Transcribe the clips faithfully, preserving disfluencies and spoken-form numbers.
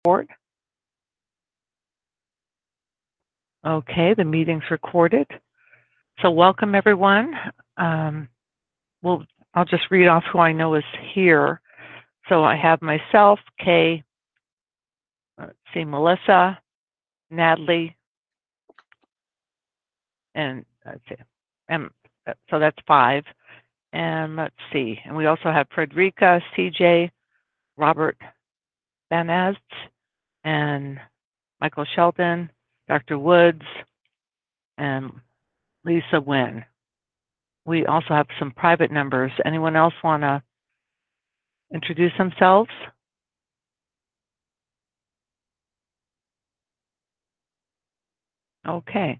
board. Okay, the meeting's recorded. So welcome everyone. Um, we'll, I'll just read off who I know is here. So I have myself, Kay, let's see, Melissa, Natalie, and let's see, and so that's five. And let's see, and we also have Frederica, C J, Robert Banaz, and Michael Sheldon, Doctor Woods, and Lisa Wynn. We also have some private numbers. Anyone else want to introduce themselves? Okay.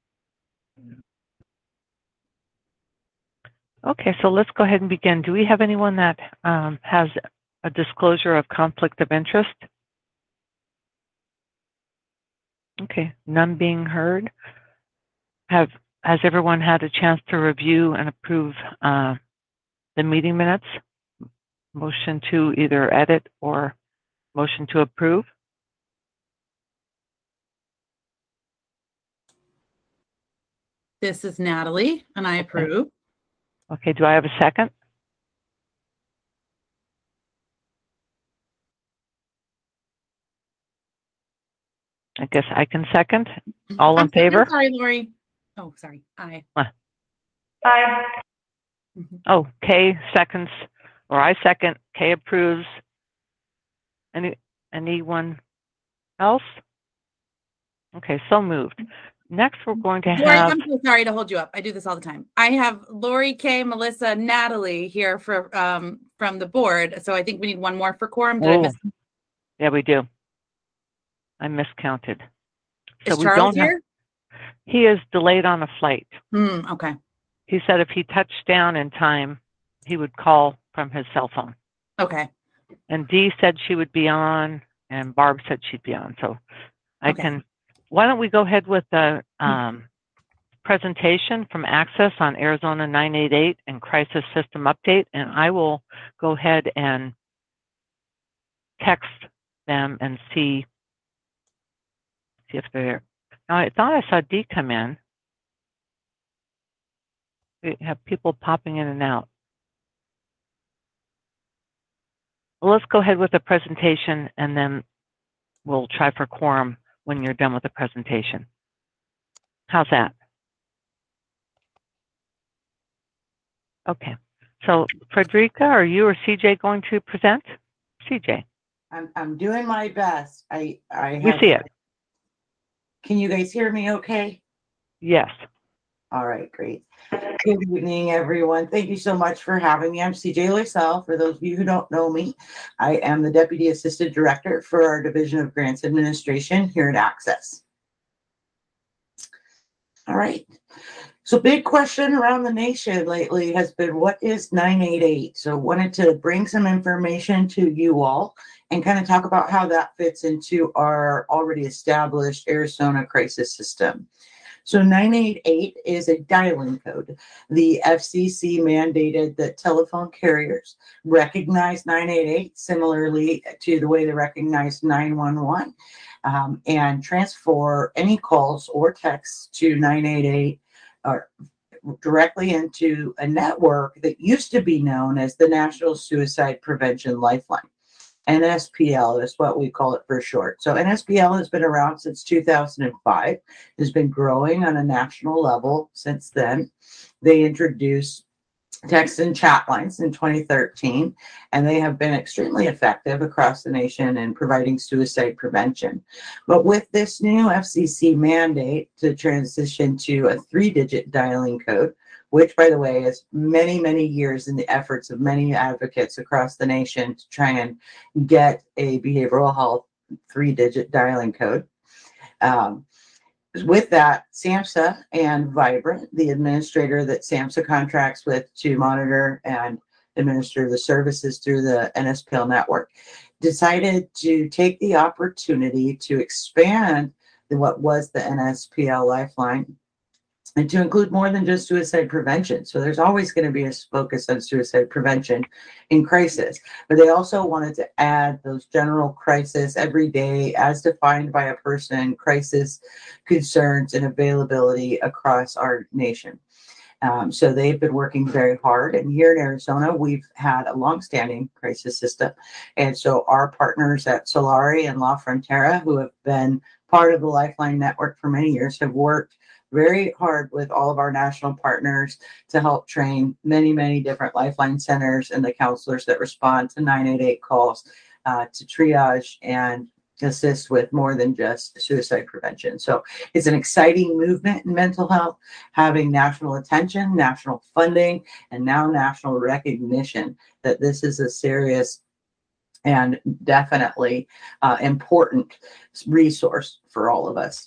Okay, so let's go ahead and begin. Do we have anyone that um, has a disclosure of conflict of interest? Okay, none being heard. Have has everyone had a chance to review and approve uh, the meeting minutes? Motion to either edit or motion to approve? This is Natalie, and I approve. Okay, do I have a second? I guess I can second. All in I'm favor? Sorry, Lori. Oh, sorry. Aye. What? Aye. Oh, Kay seconds, or I second. Kay approves. Any anyone else? Okay, so moved. Next, we're going to Lori, have. I'm so sorry to hold you up. I do this all the time. I have Lori, Kay, Melissa, Natalie here for um from the board. So I think we need one more for quorum. Did Oh, I miss? Yeah, we do. I miscounted. So Is we Charles don't have, here? he is delayed on a flight. Hmm. Okay. He said if he touched down in time, he would call from his cell phone. Okay. And Dee said she would be on, and Barb said she'd be on. So I Okay. can, why don't we go ahead with the um, presentation from Access on Arizona nine eight eight and Crisis System Update, and I will go ahead and text them and see, see if they're, now I thought I saw Dee come in. We have people popping in and out. Well, let's go ahead with the presentation and then we'll try for quorum when you're done with the presentation. How's that? Okay. So Frederica, are you or C J going to present? C J. I'm I'm doing my best. I I We have, see it. Can you guys hear me okay? Yes. All right, great. Good evening, everyone. Thank you so much for having me. I'm C J Loisel. For those of you who don't know me, I am the Deputy Assistant Director for our Division of Grants Administration here at Access. All right. So big question around the nation lately has been, what is nine eight eight? So wanted to bring some information to you all and kind of talk about how that fits into our already established Arizona crisis system. So nine eight eight is a dialing code. The F C C mandated that telephone carriers recognize nine eight eight similarly to the way they recognize nine one one um, and transfer any calls or texts to nine eight eight or directly into a network that used to be known as the National Suicide Prevention Lifeline. N S P L is what we call it for short. So N S P L has been around since two thousand five, has been growing on a national level since then. They introduced text and chat lines in twenty thirteen, and they have been extremely effective across the nation in providing suicide prevention. But with this new F C C mandate to transition to a three-digit dialing code, which, by the way, is many, many years in the efforts of many advocates across the nation to try and get a behavioral health three-digit dialing code. Um, With that, SAMHSA and Vibrant, the administrator that SAMHSA contracts with to monitor and administer the services through the N S P L network, decided to take the opportunity to expand what was the N S P L Lifeline and to include more than just suicide prevention. So there's always going to be a focus on suicide prevention in crisis, but they also wanted to add those general crisis every day as defined by a person, crisis concerns and availability across our nation. Um, so they've been working very hard. And here in Arizona, we've had a longstanding crisis system. And so our partners at Solari and La Frontera, who have been part of the Lifeline Network for many years, have worked very hard with all of our national partners to help train many, many different Lifeline centers and the counselors that respond to nine eight eight calls uh, to triage and assist with more than just suicide prevention. So it's an exciting movement in mental health, having national attention, national funding, and now national recognition that this is a serious and definitely uh, important resource for all of us.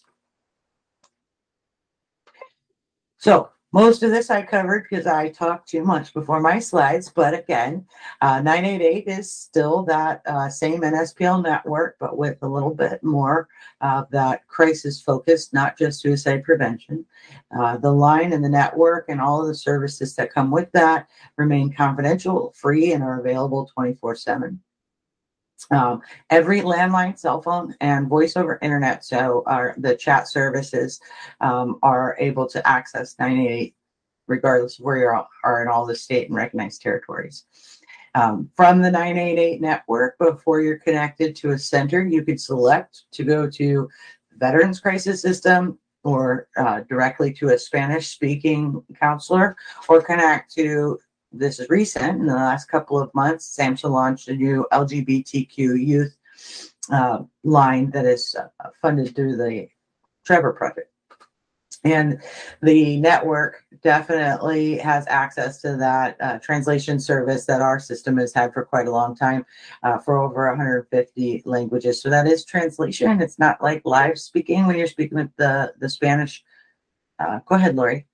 So most of this I covered because I talked too much before my slides, but again, uh, nine eight eight is still that uh, same N S P L network, but with a little bit more of that crisis focus, not just suicide prevention. Uh, the line and the network and all of the services that come with that remain confidential, free, and are available twenty-four seven. Um, every landline, cell phone, and voice over internet, so our the chat services um, are able to access nine eight eight regardless of where you are, are in all the state and recognized territories. Um, from the nine eight eight network, before you're connected to a center, you could select to go to Veterans Crisis System or uh, directly to a Spanish-speaking counselor, or connect to, this is recent, in the last couple of months, SAMHSA launched a new L G B T Q youth uh, line that is uh, funded through the Trevor Project. And the network definitely has access to that uh, translation service that our system has had for quite a long time, uh, for over one hundred fifty languages. So that is translation. It's not like live speaking when you're speaking with the, the Spanish. Uh, go ahead, Lori.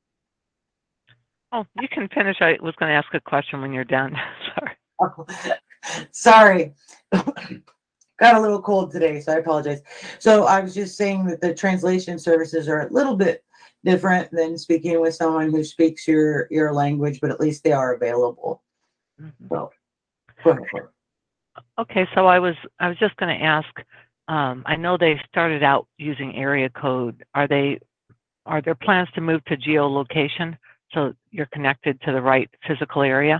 Oh, you can finish. I was going to ask a question when you're done. Sorry. Oh, sorry. Got a little cold today, so I apologize. So I was just saying that the translation services are a little bit different than speaking with someone who speaks your, your language, but at least they are available. Mm-hmm. So go ahead. Okay, so I was I was just going to ask. Um, I know they started out using area code. Are they are there plans to move to geolocation so you're connected to the right physical area?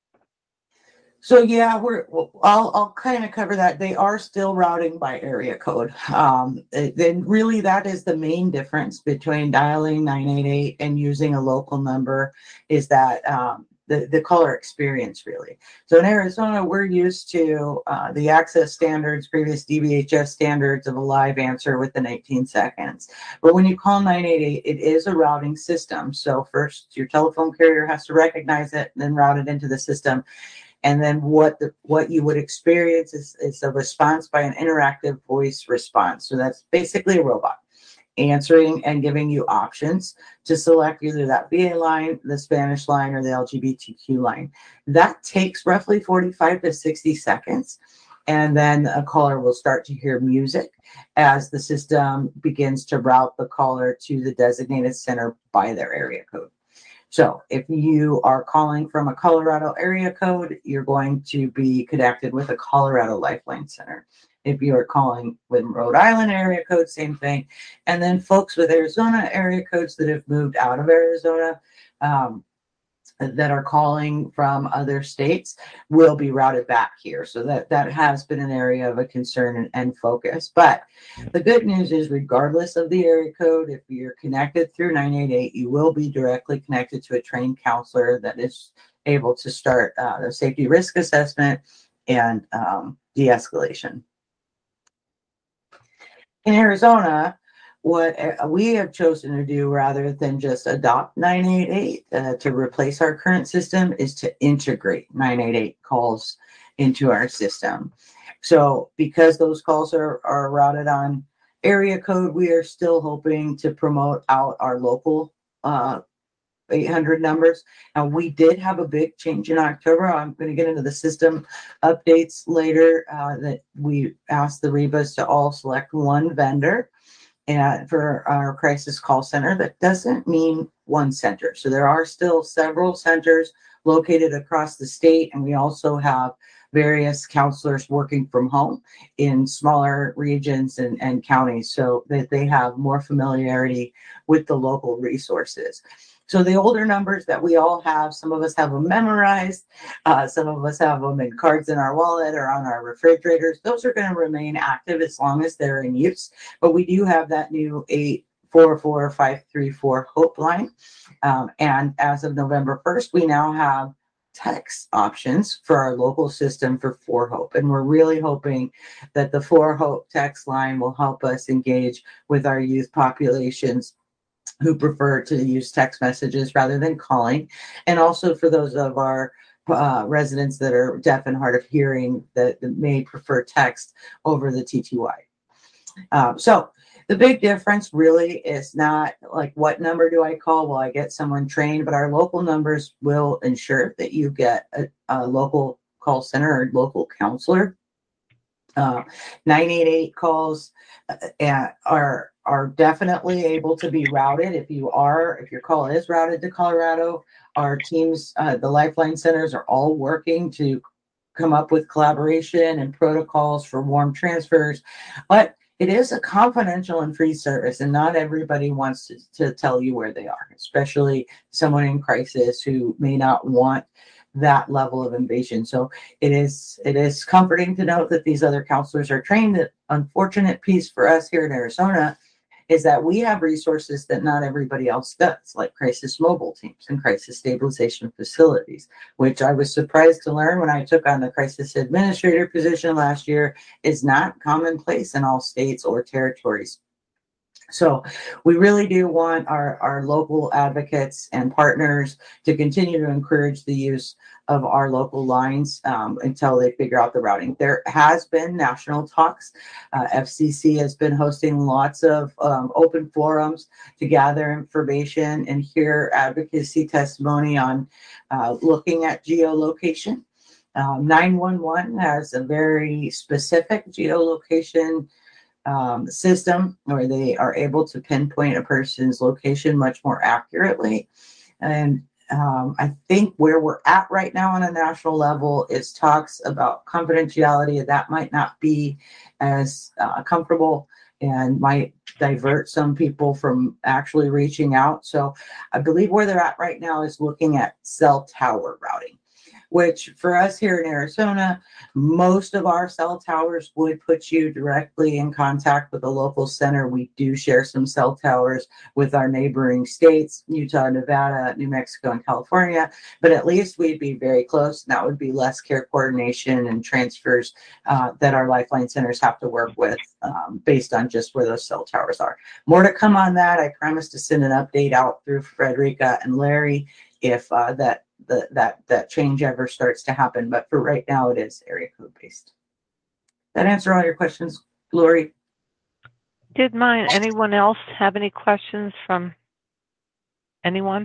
So yeah, we're. I'll I'll kind of cover that. They are still routing by area code. Um, then really that is the main difference between dialing nine eight eight and using a local number, is that um, the the caller experience really. So in Arizona, we're used to uh, the access standards, previous D B H S standards of a live answer within eighteen seconds. But when you call nine eight eight, it is a routing system. So first, your telephone carrier has to recognize it, then route it into the system. And then what the, what you would experience is, is a response by an interactive voice response. So that's basically a robot answering and giving you options to select either that V A line, the Spanish line, or the L G B T Q line. That takes roughly forty-five to sixty seconds. And then a caller will start to hear music as the system begins to route the caller to the designated center by their area code. So if you are calling from a Colorado area code, you're going to be connected with a Colorado Lifeline Center. If you are calling with Rhode Island area code, same thing. And then folks with Arizona area codes that have moved out of Arizona, um, that are calling from other states will be routed back here. So that, that has been an area of a concern and, and focus. But the good news is, regardless of the area code, if you're connected through nine eight eight, you will be directly connected to a trained counselor that is able to start uh, the safety risk assessment and um, de-escalation. In Arizona, what we have chosen to do, rather than just adopt nine eight eight uh, to replace our current system, is to integrate nine eight eight calls into our system. So because those calls are, are routed on area code, we are still hoping to promote out our local uh, eight hundred numbers. Now, we did have a big change in October. I'm going to get into the system updates later, uh, that we asked the R E B As to all select one vendor. and for our crisis call center. That doesn't mean one center. So there are still several centers located across the state, and we also have various counselors working from home in smaller regions and, and counties so that they have more familiarity with the local resources. So the older numbers that we all have, some of us have them memorized, uh, some of us have them in cards in our wallet or on our refrigerators. Those are going to remain active as long as they're in use. But we do have that new eight four four five three four Hope line. Um, and as of November first, we now have text options for our local system for For Hope. And we're really hoping that the For Hope text line will help us engage with our youth populations who prefer to use text messages rather than calling. And also for those of our uh, residents that are deaf and hard of hearing that, that may prefer text over the T T Y. Um, so the big difference really is not like, what number do I call? Will I get someone trained? But our local numbers will ensure that you get a, a local call center or local counselor. Uh, nine eight eight calls uh, are are definitely able to be routed. If you are, if your call is routed to Colorado, our teams, uh, the Lifeline centers are all working to come up with collaboration and protocols for warm transfers. But it is a confidential and free service, and not everybody wants to, to tell you where they are, especially someone in crisis who may not want that level of invasion. So it is it is comforting to note that these other counselors are trained. The unfortunate piece for us here in Arizona is that we have resources that not everybody else does, like crisis mobile teams and crisis stabilization facilities, which I was surprised to learn when I took on the crisis administrator position last year is not commonplace in all states or territories. So we really do want our, our local advocates and partners to continue to encourage the use of our local lines um, until they figure out the routing. There has been national talks. Uh, F C C has been hosting lots of um, open forums to gather information and hear advocacy testimony on uh, looking at geolocation. Um, nine one one has a very specific geolocation um, system where they are able to pinpoint a person's location much more accurately. And um, I think where we're at right now on a national level is talks about confidentiality. That might not be as uh, comfortable and might divert some people from actually reaching out. So I believe where they're at right now is looking at cell tower routing, which for us here in Arizona, most of our cell towers would put you directly in contact with a local center. We do share some cell towers with our neighboring states, Utah, Nevada, New Mexico, and California, but at least we'd be very close. And that would be less care coordination and transfers uh, that our Lifeline centers have to work with um, based on just where those cell towers are. More to come on that. I promise to send an update out through Frederica and Larry if uh, that The, that that change ever starts to happen. But for right now, it is area code based. That answer all your questions, Lori? Did mine. Anyone else have any questions from anyone?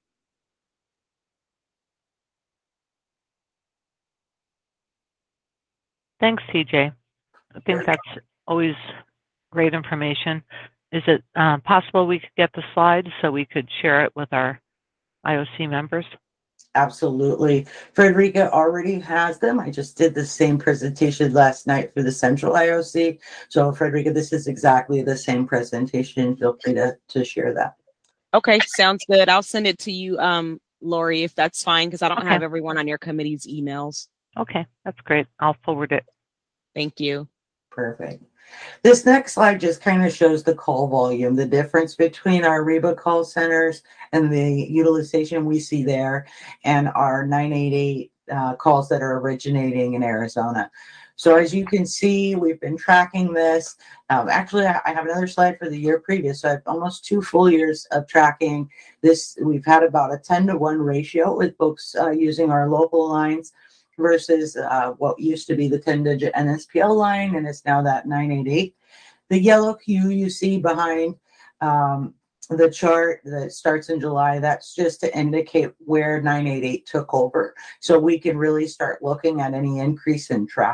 Thanks, T J. I think that's always great information. Is it uh, possible we could get the slides so we could share it with our I O C members? Absolutely. Frederica already has them. I just did the same presentation last night for the Central I O C. So Frederica, this is exactly the same presentation. Feel free to, to share that. Okay, sounds good. I'll send it to you, um, Lori, if that's fine, because I don't Okay. have everyone on your committee's emails. Okay, that's great. I'll forward it. Thank you. Perfect. This next slide just kind of shows the call volume, the difference between our REBA call centers and the utilization we see there and our nine eight eight uh, calls that are originating in Arizona. So as you can see, we've been tracking this. Um, actually, I have another slide for the year previous. So I have almost two full years of tracking this. We've had about a ten to one ratio with folks uh, using our local lines versus uh, what used to be the ten-digit N S P L line, and it's now that nine eight eight. The yellow Q you see behind um, the chart that starts in July, that's just to indicate where nine eight eight took over. So we can really start looking at any increase in traffic.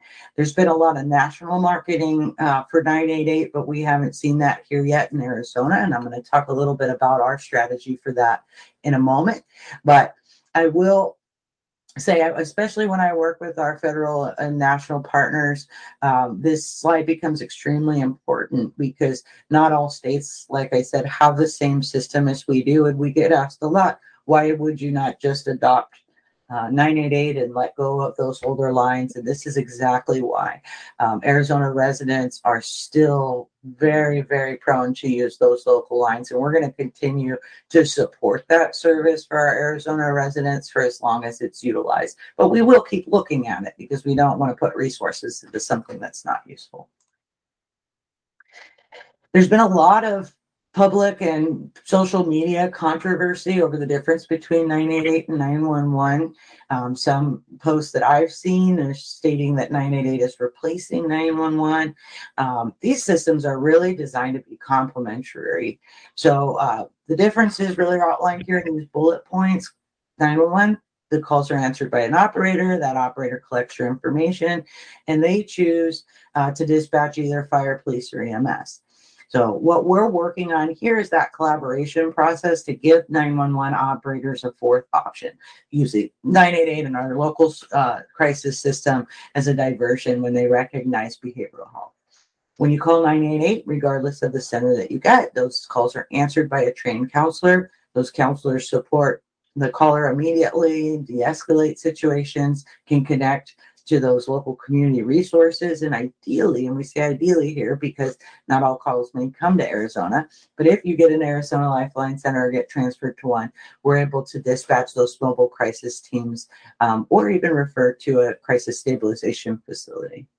There's been a lot of national marketing uh, for nine eight eight, but we haven't seen that here yet in Arizona. And I'm going to talk a little bit about our strategy for that in a moment. But I will say, especially when I work with our federal and national partners, um, this slide becomes extremely important because not all states, like I said, have the same system as we do. And we get asked a lot, why would you not just adopt uh, nine eight eight and let go of those older lines? And this is exactly why. Um, Arizona residents are still very, very prone to use those local lines. And we're going to continue to support that service for our Arizona residents for as long as it's utilized. But we will keep looking at it because we don't want to put resources into something that's not useful. There's been a lot of public and social media controversy over the difference between nine eight eight and nine one one. Um, some posts that I've seen are stating that nine eight eight is replacing nine one one. Um, these systems are really designed to be complementary. So uh, the difference is really outlined here in these bullet points. nine one one, the calls are answered by an operator. That operator collects your information, and they choose uh, to dispatch either fire, police, or E M S. So what we're working on here is that collaboration process to give nine one one operators a fourth option, using nine eight eight and our local uh, crisis system as a diversion when they recognize behavioral health. When you call nine eight eight, regardless of the center that you get, those calls are answered by a trained counselor. Those counselors support the caller immediately, de-escalate situations, can connect to those local community resources, and ideally, and we say ideally here because not all calls may come to Arizona, but if you get an Arizona Lifeline Center or get transferred to one, we're able to dispatch those mobile crisis teams um, or even refer to a crisis stabilization facility.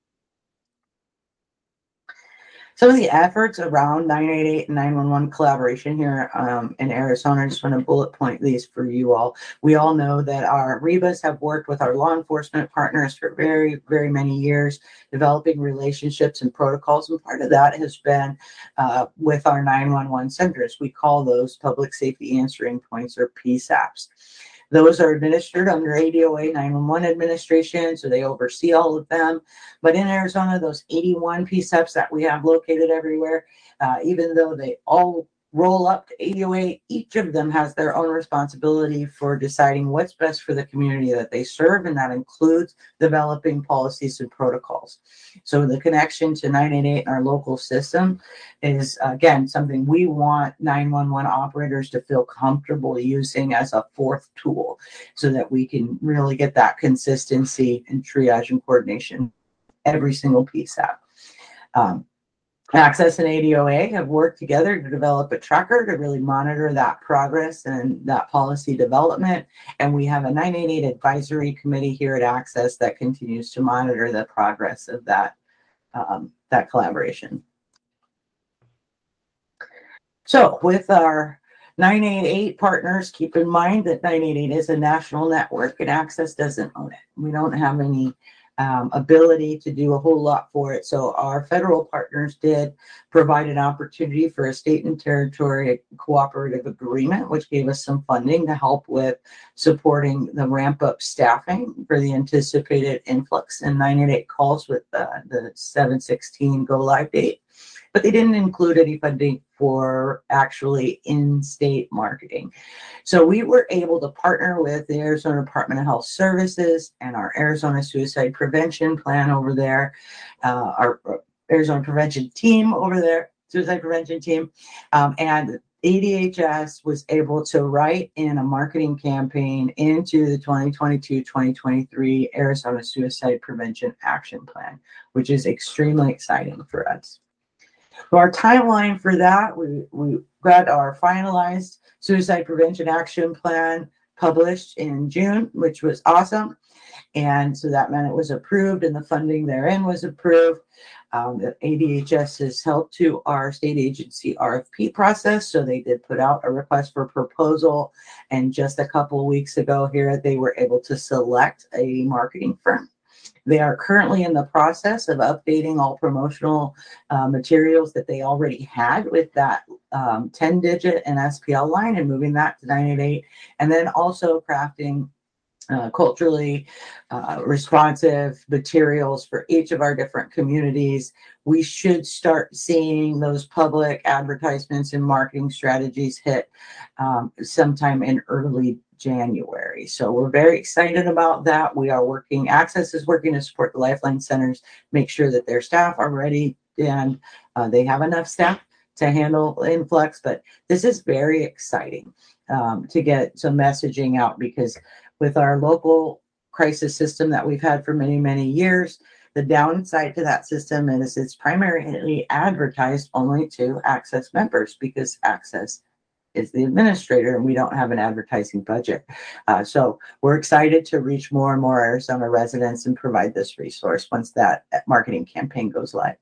Some of the efforts around nine eight eight and nine one one collaboration here um, in Arizona, I just want to bullet point these for you all. We all know that our R E B As have worked with our law enforcement partners for very, very many years, developing relationships and protocols. And part of that has been uh, with our nine one one centers. We call those public safety answering points, or P SAPs. Those are administered under A D O A nine one one administration, so they oversee all of them. But in Arizona, those eighty-one P SAPs that we have located everywhere, uh, even though they all roll up to A D O A, each of them has their own responsibility for deciding what's best for the community that they serve, and that includes developing policies and protocols. So the connection to nine eight eight in our local system is, again, something we want nine one one operators to feel comfortable using as a fourth tool so that we can really get that consistency and triage and coordination every single P SAP. Um, Access and A D O A have worked together to develop a tracker to really monitor that progress and that policy development. And we have a nine eight eight advisory committee here at Access that continues to monitor the progress of that, um, that collaboration. So with our nine eight eight partners, keep in mind that nine eight eight is a national network and Access doesn't own it. We don't have any Um, ability to do a whole lot for it. So our federal partners did provide an opportunity for a state and territory cooperative agreement, which gave us some funding to help with supporting the ramp up staffing for the anticipated influx in nine eight eight calls with uh, the seven sixteen go live date. But they didn't include any funding for actually in-state marketing. So we were able to partner with the Arizona Department of Health Services and our Arizona Suicide Prevention Plan over there, uh, our Arizona Prevention Team over there, Suicide Prevention Team, um, and A D H S was able to write in a marketing campaign into the twenty twenty-two twenty twenty-three Arizona Suicide Prevention Action Plan, which is extremely exciting for us. So our timeline for that, we, we got our finalized Suicide Prevention Action Plan published in June, which was awesome. And so that meant it was approved and the funding therein was approved. Um, the A D H S has held to our state agency R F P process. So they did put out a request for proposal. And just a couple of weeks ago here, they were able to select a marketing firm. They are currently in the process of updating all promotional uh, materials that they already had with that um, ten digit and S P L line and moving that to nine eight eight. And then also crafting uh, culturally uh, responsive materials for each of our different communities. We should start seeing those public advertisements and marketing strategies hit um, sometime in early January. So we're very excited about that. We are working, Access is working to support the Lifeline centers, make sure that their staff are ready and uh, they have enough staff to handle influx. But this is very exciting um, to get some messaging out, because with our local crisis system that we've had for many, many years, the downside to that system is it's primarily advertised only to Access members, because Access is the administrator and we don't have an advertising budget. Uh, so we're excited to reach more and more Arizona residents and provide this resource once that marketing campaign goes live.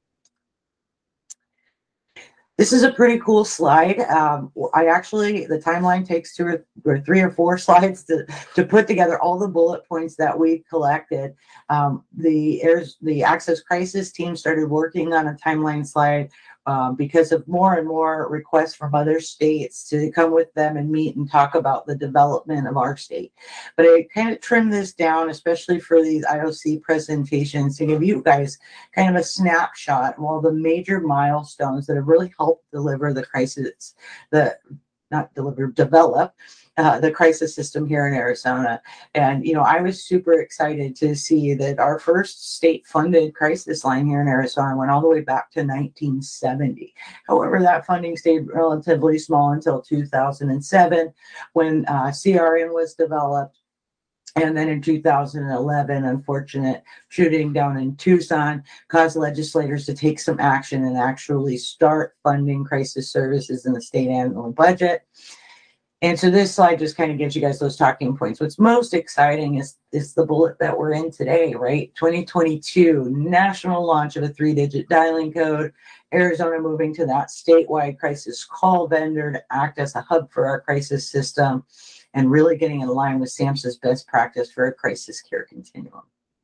This is a pretty cool slide. Um, I actually, the timeline takes two or, or three or four slides to, to put together all the bullet points that we collected. Um, the, the Access Crisis team started working on a timeline slide um, because of more and more requests from other states to come with them and meet and talk about the development of our state. But I kind of trimmed this down, especially for these I O C presentations, to give you guys kind of a snapshot of all the major milestones that have really helped deliver the crisis, the not deliver, develop uh, the crisis system here in Arizona. And, you know, I was super excited to see that our first state funded crisis line here in Arizona went all the way back to nineteen seventy. However, that funding stayed relatively small until two thousand seven when uh, C R N was developed. And then in two thousand eleven, unfortunate shooting down in Tucson caused legislators to take some action and actually start funding crisis services in the state annual budget. And so this slide just kind of gives you guys those talking points. What's most exciting is, is the bullet that we're in today, right? twenty twenty-two, national launch of a three-digit dialing code, Arizona moving to that statewide crisis call vendor to act as a hub for our crisis system, and really getting in line with SAMHSA's best practice for a crisis care continuum.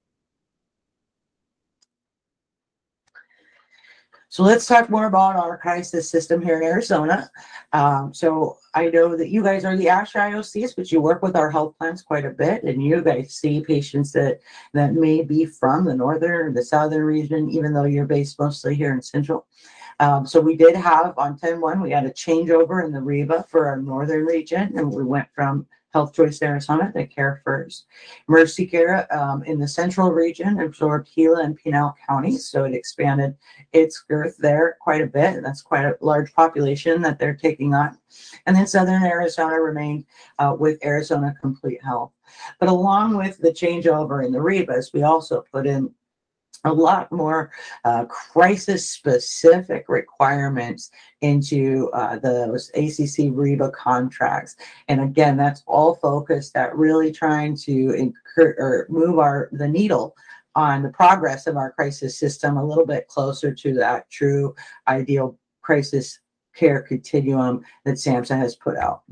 So let's talk more about our crisis system here in Arizona. Um, so I know that you guys are the ASHA I O Cs, but you work with our health plans quite a bit, and you guys see patients that, that may be from the northern or the southern region, even though you're based mostly here in central. Um, so we did have on ten one, we had a changeover in the R E B A for our northern region, and we went from Health Choice Arizona to Care First. Mercy Care um, in the central region absorbed Gila and Pinal counties, so it expanded its girth there quite a bit, and that's quite a large population that they're taking on. And then southern Arizona remained uh, with Arizona Complete Health. But along with the changeover in the R E B As, we also put in a lot more uh, crisis-specific requirements into uh, those A C C R E B A contracts. And again, that's all focused at really trying to incur or move our the needle on the progress of our crisis system a little bit closer to that true ideal crisis care continuum that SAMHSA has put out.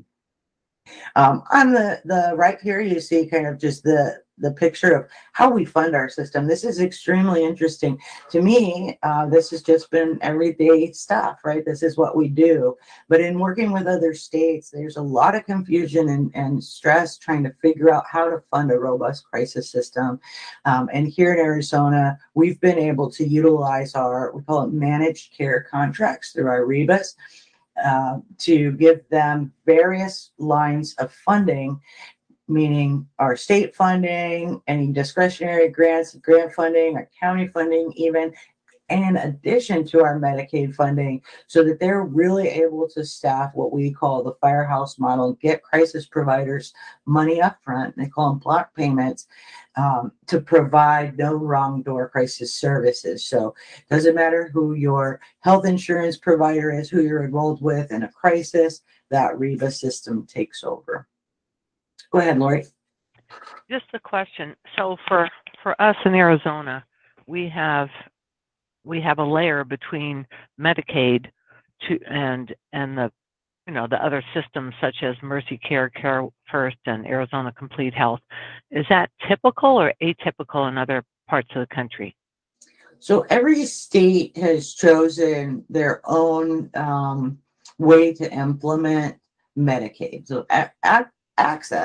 Um, on the, the right here, you see kind of just the, the picture of how we fund our system. This is extremely interesting. To me, uh, this has just been everyday stuff, right? This is what we do. But in working with other states, there's a lot of confusion and, and stress trying to figure out how to fund a robust crisis system. Um, and here in Arizona, we've been able to utilize our, we call it managed care contracts through our R E B As. Uh, to give them various lines of funding, meaning our state funding, any discretionary grants, grant funding, our county funding even, in addition to our Medicaid funding, so that they're really able to staff what we call the firehouse model, get crisis providers money up front, they call them block payments, um, to provide no wrong door crisis services. So it doesn't matter who your health insurance provider is, who you're enrolled with in a crisis, that R E B A system takes over. Go ahead, Lori. Just a question. So for, for us in Arizona, we have we have a layer between Medicaid to and and the you know the other systems such as Mercy Care, Care First, and Arizona Complete Health. Is that typical or atypical in other parts of the country? So every state has chosen their own um, way to implement Medicaid. So a- a- Access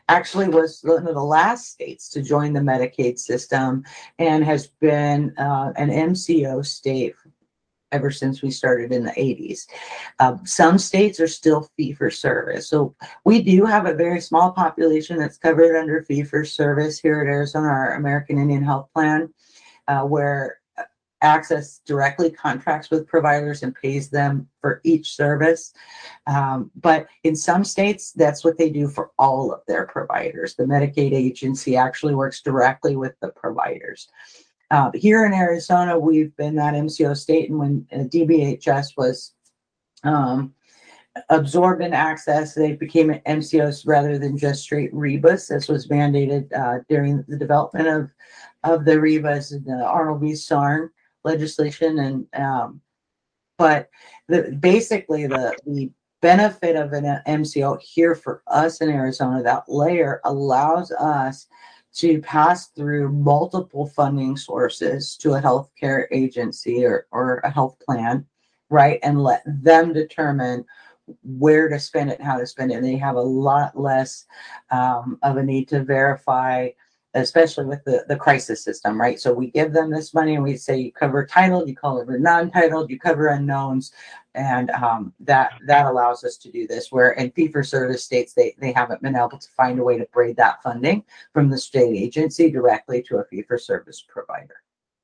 actually was one of the last states to join the Medicaid system and has been uh, an M C O state ever since we started in the eighties. Uh, some states are still fee for service. So we do have a very small population that's covered under fee for service here at Arizona, our American Indian Health Plan, uh, where Access directly contracts with providers and pays them for each service. Um, but in some states, that's what they do for all of their providers. The Medicaid agency actually works directly with the providers. Uh, here in Arizona, we've been that M C O state, and when uh, D B H S was um, absorbed in Access, they became an M C Os rather than just straight REBAs. This was mandated uh, during the development of, of the REBAs and the Arnold v. Sarn legislation. And um, but the, basically the, the benefit of an M C O here for us in Arizona, that layer allows us to pass through multiple funding sources to a healthcare agency or, or a health plan, right? And let them determine where to spend it and how to spend it. And they have a lot less um, of a need to verify, especially with the, the crisis system, right? So we give them this money and we say, you cover titled, you cover non-titled, you cover unknowns. And um, that that allows us to do this, where in fee-for-service states, they, they haven't been able to find a way to braid that funding from the state agency directly to a fee-for-service provider.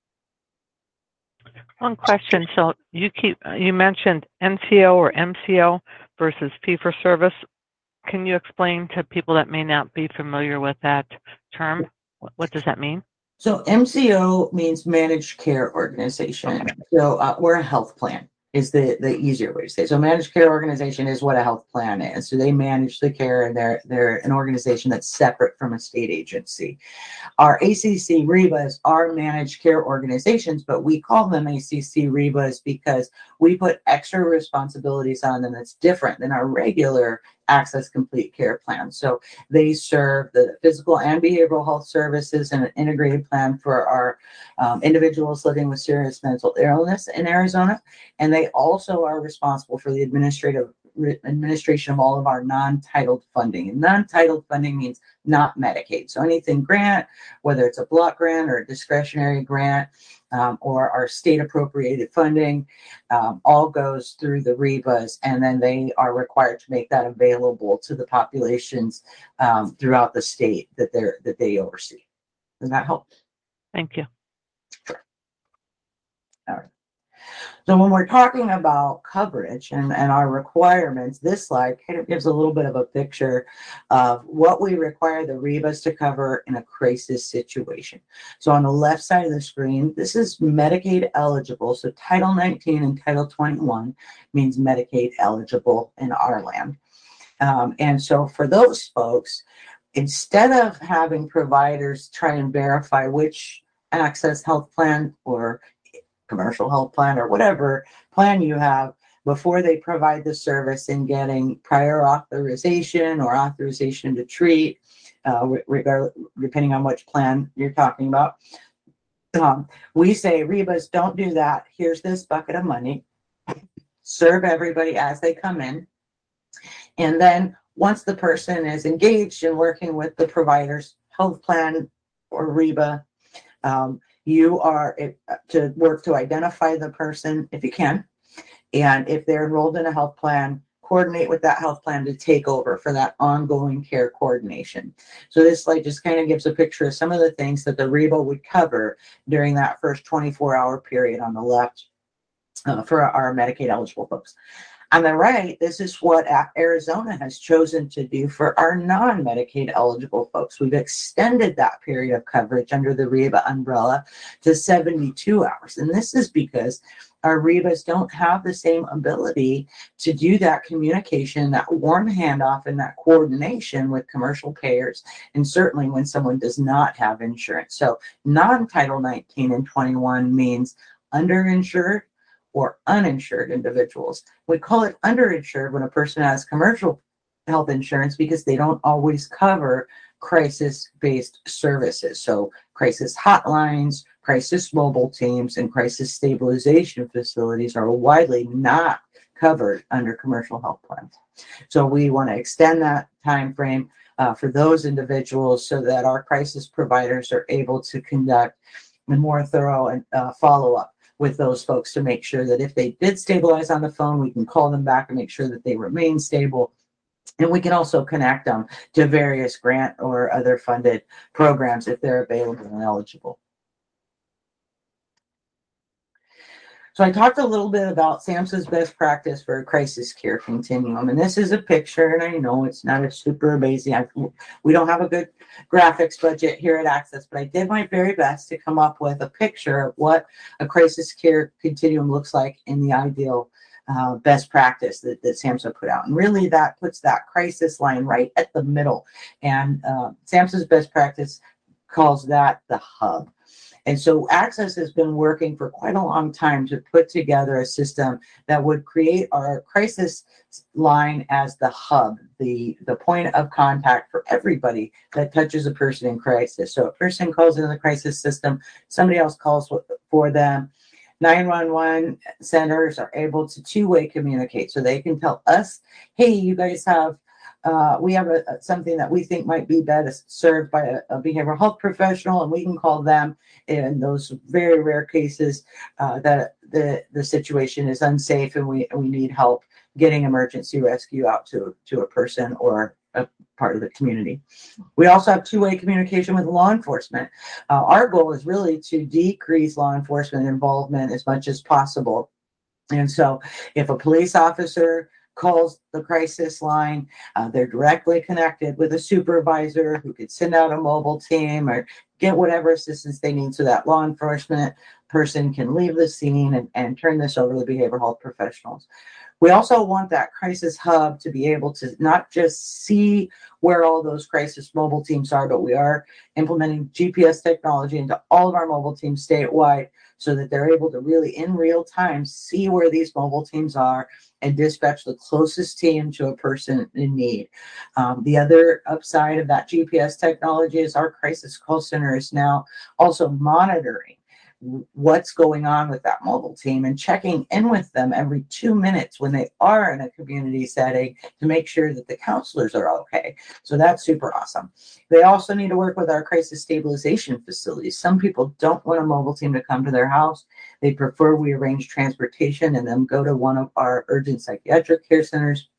One question. So you keep you mentioned N C O or M C O versus fee-for-service. Can you explain to people that may not be familiar with that term? What, what does that mean? So M C O means managed care organization. Okay. So uh, we're a health plan is the, the easier way to say it. So managed care organization is what a health plan is. So they manage the care, and they're, they're an organization that's separate from a state agency. Our A C C REBAs are managed care organizations, but we call them A C C REBAs because we put extra responsibilities on them that's different than our regular Access Complete Care plan. So they serve the physical and behavioral health services in an integrated plan for our um, individuals living with serious mental illness in Arizona. And they also are responsible for the administrative administration of all of our non-titled funding. And non-titled funding means not Medicaid. So anything grant, whether it's a block grant or a discretionary grant, um, or our state appropriated funding, um, all goes through the REBAs, and then they are required to make that available to the populations um, throughout the state that they're that they oversee. Does that help? Thank you. Sure. All right. So when we're talking about coverage and, and our requirements, this slide kind of gives a little bit of a picture of what we require the REBAs to cover in a crisis situation. So on the left side of the screen, this is Medicaid eligible. So Title nineteen and Title twenty-one means Medicaid eligible in our land. Um, and so for those folks, instead of having providers try and verify which Access Health Plan or commercial health plan or whatever plan you have before they provide the service in getting prior authorization or authorization to treat, uh, regard, depending on which plan you're talking about. Um, we say, REBAs, don't do that. Here's this bucket of money. Serve everybody as they come in. And then once the person is engaged in working with the provider's health plan or REBA, um, you are to work to identify the person if you can. And if they're enrolled in a health plan, coordinate with that health plan to take over for that ongoing care coordination. So this slide just kind of gives a picture of some of the things that the REBA would cover during that first twenty-four hour period on the left uh, for our Medicaid eligible folks. On the right, this is what Arizona has chosen to do for our non-Medicaid eligible folks. We've extended that period of coverage under the REBA umbrella to seventy-two hours. And this is because our REBAs don't have the same ability to do that communication, that warm handoff, and that coordination with commercial payers, and certainly when someone does not have insurance. So non-Title nineteen and twenty-one means underinsured or uninsured individuals. We call it underinsured when a person has commercial health insurance because they don't always cover crisis-based services. So crisis hotlines, crisis mobile teams, and crisis stabilization facilities are widely not covered under commercial health plans. So we want to extend that time frame uh, for those individuals so that our crisis providers are able to conduct a more thorough and uh, follow-up with those folks to make sure that if they did stabilize on the phone, we can call them back and make sure that they remain stable. And we can also connect them to various grant or other funded programs if they're available and eligible. So I talked a little bit about SAMHSA's best practice for a crisis care continuum. And this is a picture, and I know it's not a super amazing. I, we don't have a good graphics budget here at Access, but I did my very best to come up with a picture of what a crisis care continuum looks like in the ideal uh, best practice that, that SAMHSA put out. And really that puts that crisis line right at the middle. And uh, SAMHSA's best practice calls that the hub. And so Access has been working for quite a long time to put together a system that would create our crisis line as the hub, the, the point of contact for everybody that touches a person in crisis. So a person calls into the crisis system, somebody else calls for them. nine one one centers are able to two-way communicate. So they can tell us, hey, you guys have Uh, we have a, a, something that we think might be best served by a, a behavioral health professional, and we can call them in those very rare cases uh, that the, the situation is unsafe and we, we need help getting emergency rescue out to, to a person or a part of the community. We also have two-way communication with law enforcement. Uh, our goal is really to decrease law enforcement involvement as much as possible. And so if a police officer calls the crisis line, uh, they're directly connected with a supervisor who could send out a mobile team or get whatever assistance they need so that law enforcement person can leave the scene and, and turn this over to the behavioral health professionals. We also want that crisis hub to be able to not just see where all those crisis mobile teams are, but we are implementing G P S technology into all of our mobile teams statewide so that they're able to really in real time see where these mobile teams are and dispatch the closest team to a person in need. Um, the other upside of that G P S technology is our crisis call center is now also monitoring what's going on with that mobile team and checking in with them every two minutes when they are in a community setting to make sure that the counselors are okay. So that's super awesome. They also need to work with our crisis stabilization facilities. Some people don't want a mobile team to come to their house. They prefer we arrange transportation and then go to one of our urgent psychiatric care centers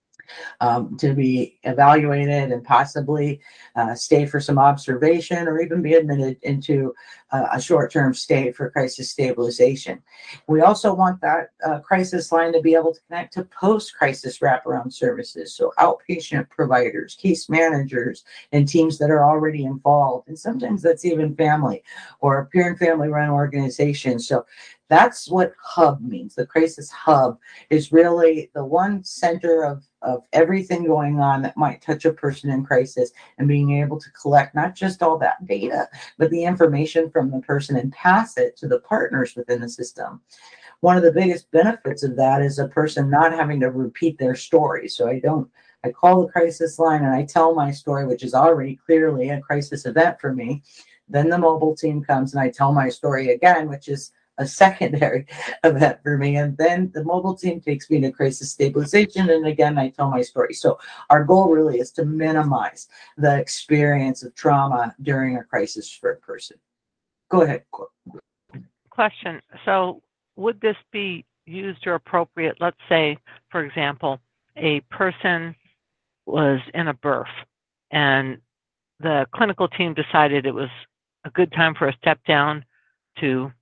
Um, to be evaluated and possibly uh, stay for some observation or even be admitted into uh, a short-term stay for crisis stabilization. We also want that uh, crisis line to be able to connect to post-crisis wraparound services, so outpatient providers, case managers, and teams that are already involved. And sometimes that's even family or peer and family-run organizations. So that's what hub means. The crisis hub is really the one center of, of everything going on that might touch a person in crisis and being able to collect not just all that data, but the information from the person and pass it to the partners within the system. One of the biggest benefits of that is a person not having to repeat their story. So I don't, I call the crisis line and I tell my story, which is already clearly a crisis event for me. Then the mobile team comes and I tell my story again, which is a secondary event for me. And then the mobile team takes me to crisis stabilization. And again, I tell my story. So our goal really is to minimize the experience of trauma during a crisis for a person. Go ahead. Question. So would this be used or appropriate? Let's say, for example, a person was in a birth and the clinical team decided it was a good time for a step down to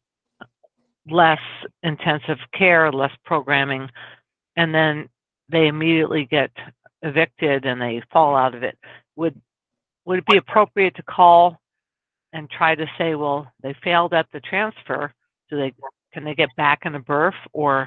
less intensive care, less programming, and then they immediately get evicted and they fall out of it. Would would it be appropriate to call and try to say, well, they failed at the transfer. Do they can they get back in the birth, or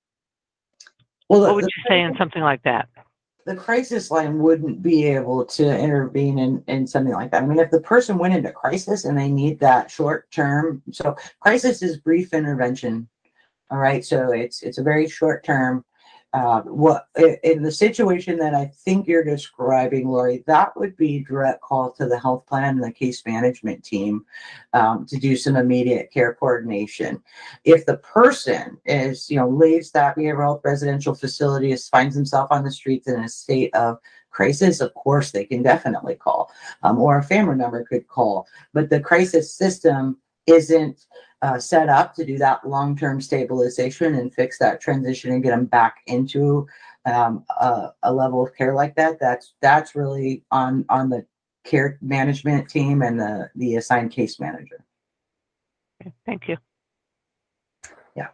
well, what would you say in something like that? The crisis line wouldn't be able to intervene in, in something like that. I mean, if the person went into crisis and they need that short term, so crisis is brief intervention. All right. So it's, it's a very short term. Uh, what in the situation that I think you're describing, Lori, that would be direct call to the health plan and the case management team um, to do some immediate care coordination. If the person is, you know, leaves that behavioral health residential facility, is, finds himself on the streets in a state of Crisis, of course, they can definitely call, um, or a family member could call, but the crisis system isn't uh, set up to do that long-term stabilization and fix that transition and get them back into um, a, a level of care like that. That's that's really on on the care management team and the the assigned case manager. Okay, thank you. Yeah.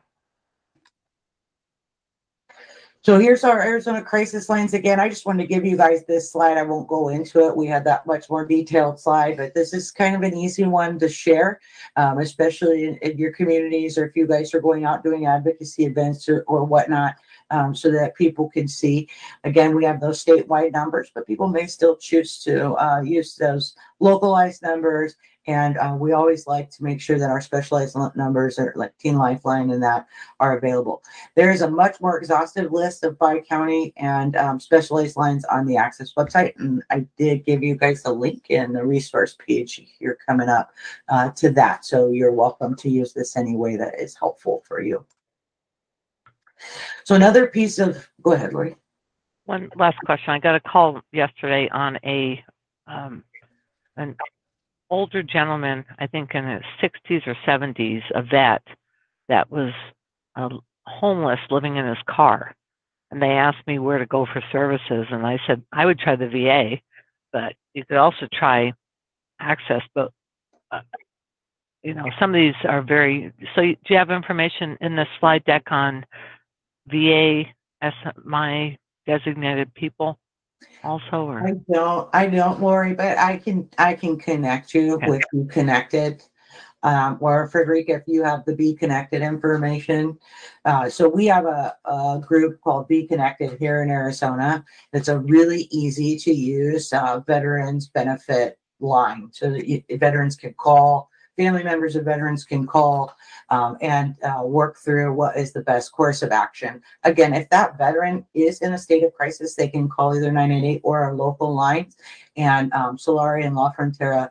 So here's our Arizona crisis lines again. I just wanted to give you guys this slide. I won't go into it. We had that much more detailed slide, but this is kind of an easy one to share, um, especially in, in your communities, or if you guys are going out doing advocacy events or, or whatnot, um, so that people can see. Again, we have those statewide numbers, but people may still choose to uh, use those localized numbers. And uh, we always like to make sure that our specialized numbers, are like Teen Lifeline and that, are available. There is a much more exhaustive list of by county and um, specialized lines on the Access website. And I did give you guys a link in the resource page here coming up uh, to that. So you're welcome to use this any way that is helpful for you. So another piece of, go ahead, Lori. One last question. I got a call yesterday on a um, an older gentleman, I think in his sixties or seventies, a vet that was uh, homeless, living in his car. And they asked me where to go for services. And I said, I would try the V A, but you could also try Access. But, uh, you know, some of these are very, so do you have information in the slide deck on V A as my designated people also? Or? I don't, I don't, Lori, but I can, I can connect you Okay. with Be Connected. Um, or Frederica, if you have the Be Connected information. Uh, so we have a, a group called Be Connected here in Arizona. It's a really easy to use uh, veterans benefit line. So that you, veterans can call, family members of veterans can call um, and uh, work through what is the best course of action. Again, if that veteran is in a state of crisis, they can call either nine eight eight or our local lines. And um, Solari and La Frontera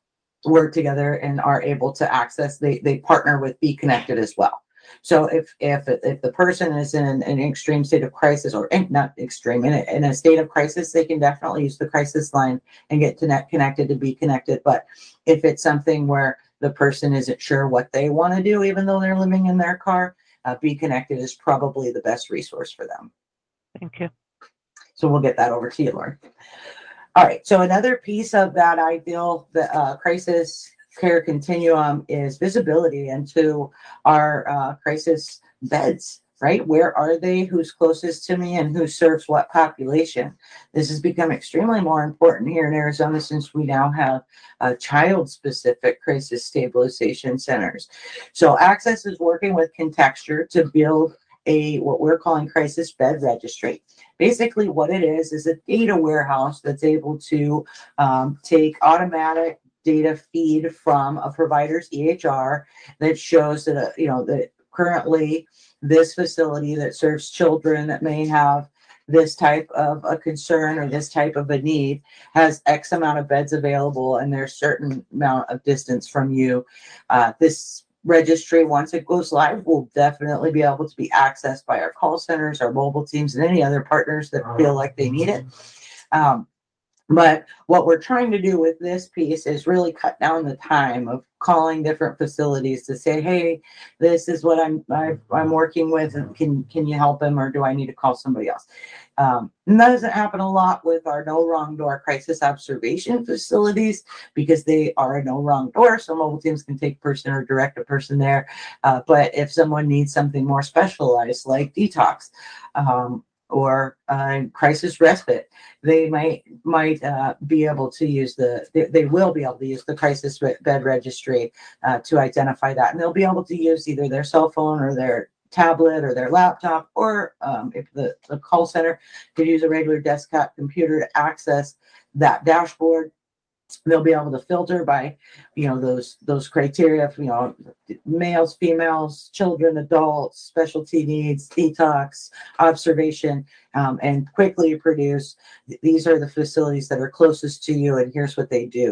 work together and are able to access. They they partner with Be Connected as well. So if if if the person is in an, an extreme state of crisis, or not extreme, in a, in a state of crisis, they can definitely use the crisis line and get to net connected to Be Connected. But if it's something where the person isn't sure what they want to do, even though they're living in their car, uh, Be Connected is probably the best resource for them. Thank you. So we'll get that over to you, Lauren. All right, so another piece of that ideal the uh, crisis care continuum is visibility into our uh, crisis beds, right? Where are they? Who's closest to me, and who serves what population? This has become extremely more important here in Arizona since we now have uh, child-specific crisis stabilization centers. So Access is working with Contexture to build a what we're calling crisis bed registry. Basically, what it is is a data warehouse that's able to um, take automatic data feed from a provider's E H R that shows that uh, you know that currently this facility that serves children that may have this type of a concern or this type of a need has X amount of beds available, and there's certain amount of distance from you. Uh, this registry, once it goes live, will definitely be able to be accessed by our call centers, our mobile teams, and any other partners that feel like they need it. Um, but what we're trying to do with this piece is really cut down the time of calling different facilities to say, hey, this is what I'm I, I'm working with, and can can you help them, or do I need to call somebody else? Um, and that doesn't happen a lot with our no wrong door crisis observation facilities because they are a no wrong door. So mobile teams can take person or direct a person there. Uh, but if someone needs something more specialized like detox, um, or uh, crisis respite, they might might uh, be able to use the they, they will be able to use the crisis re- bed registry uh, to identify that, and they'll be able to use either their cell phone or their tablet or their laptop, or um, if the, the call center could use a regular desktop computer to access that dashboard. They'll be able to filter by, you know, those those criteria, you know, males, females, children, adults, specialty needs, detox, observation, um, and quickly produce. These are the facilities that are closest to you, and here's what they do.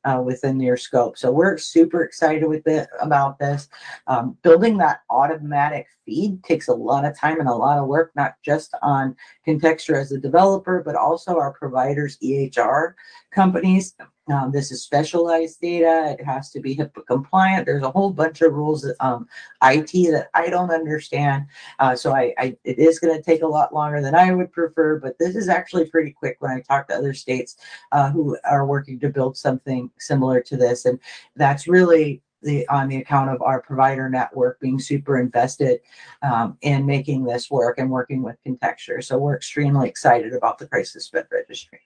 uh, within your scope. So we're super excited with it about this. Um, building that automatic feed takes a lot of time and a lot of work, not just on Contexture as a developer, but also our providers, E H R companies. Um, this is specialized data. It has to be HIPAA compliant. There's a whole bunch of rules, um, I T that I don't understand. Uh, so I, I, it is going to take a lot longer than I would prefer, but this is actually pretty quick when I talk to other states uh, who are working to build something similar to this. And that's really the on the account of our provider network being super invested um, in making this work and working with Contexture. So we're extremely excited about the crisis bed registry.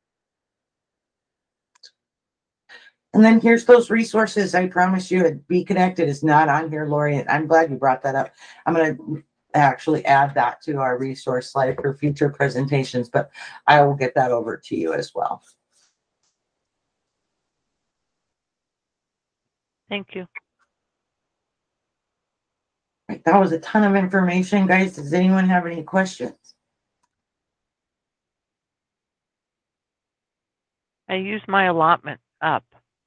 And then here's those resources. I promise you, Be Connected is not on here, Lori. I'm glad you brought that up. I'm going to actually add that to our resource slide for future presentations, but I will get that over to you as well. Thank you. Right, that was a ton of information, guys. Does anyone have any questions? I used my allotment up.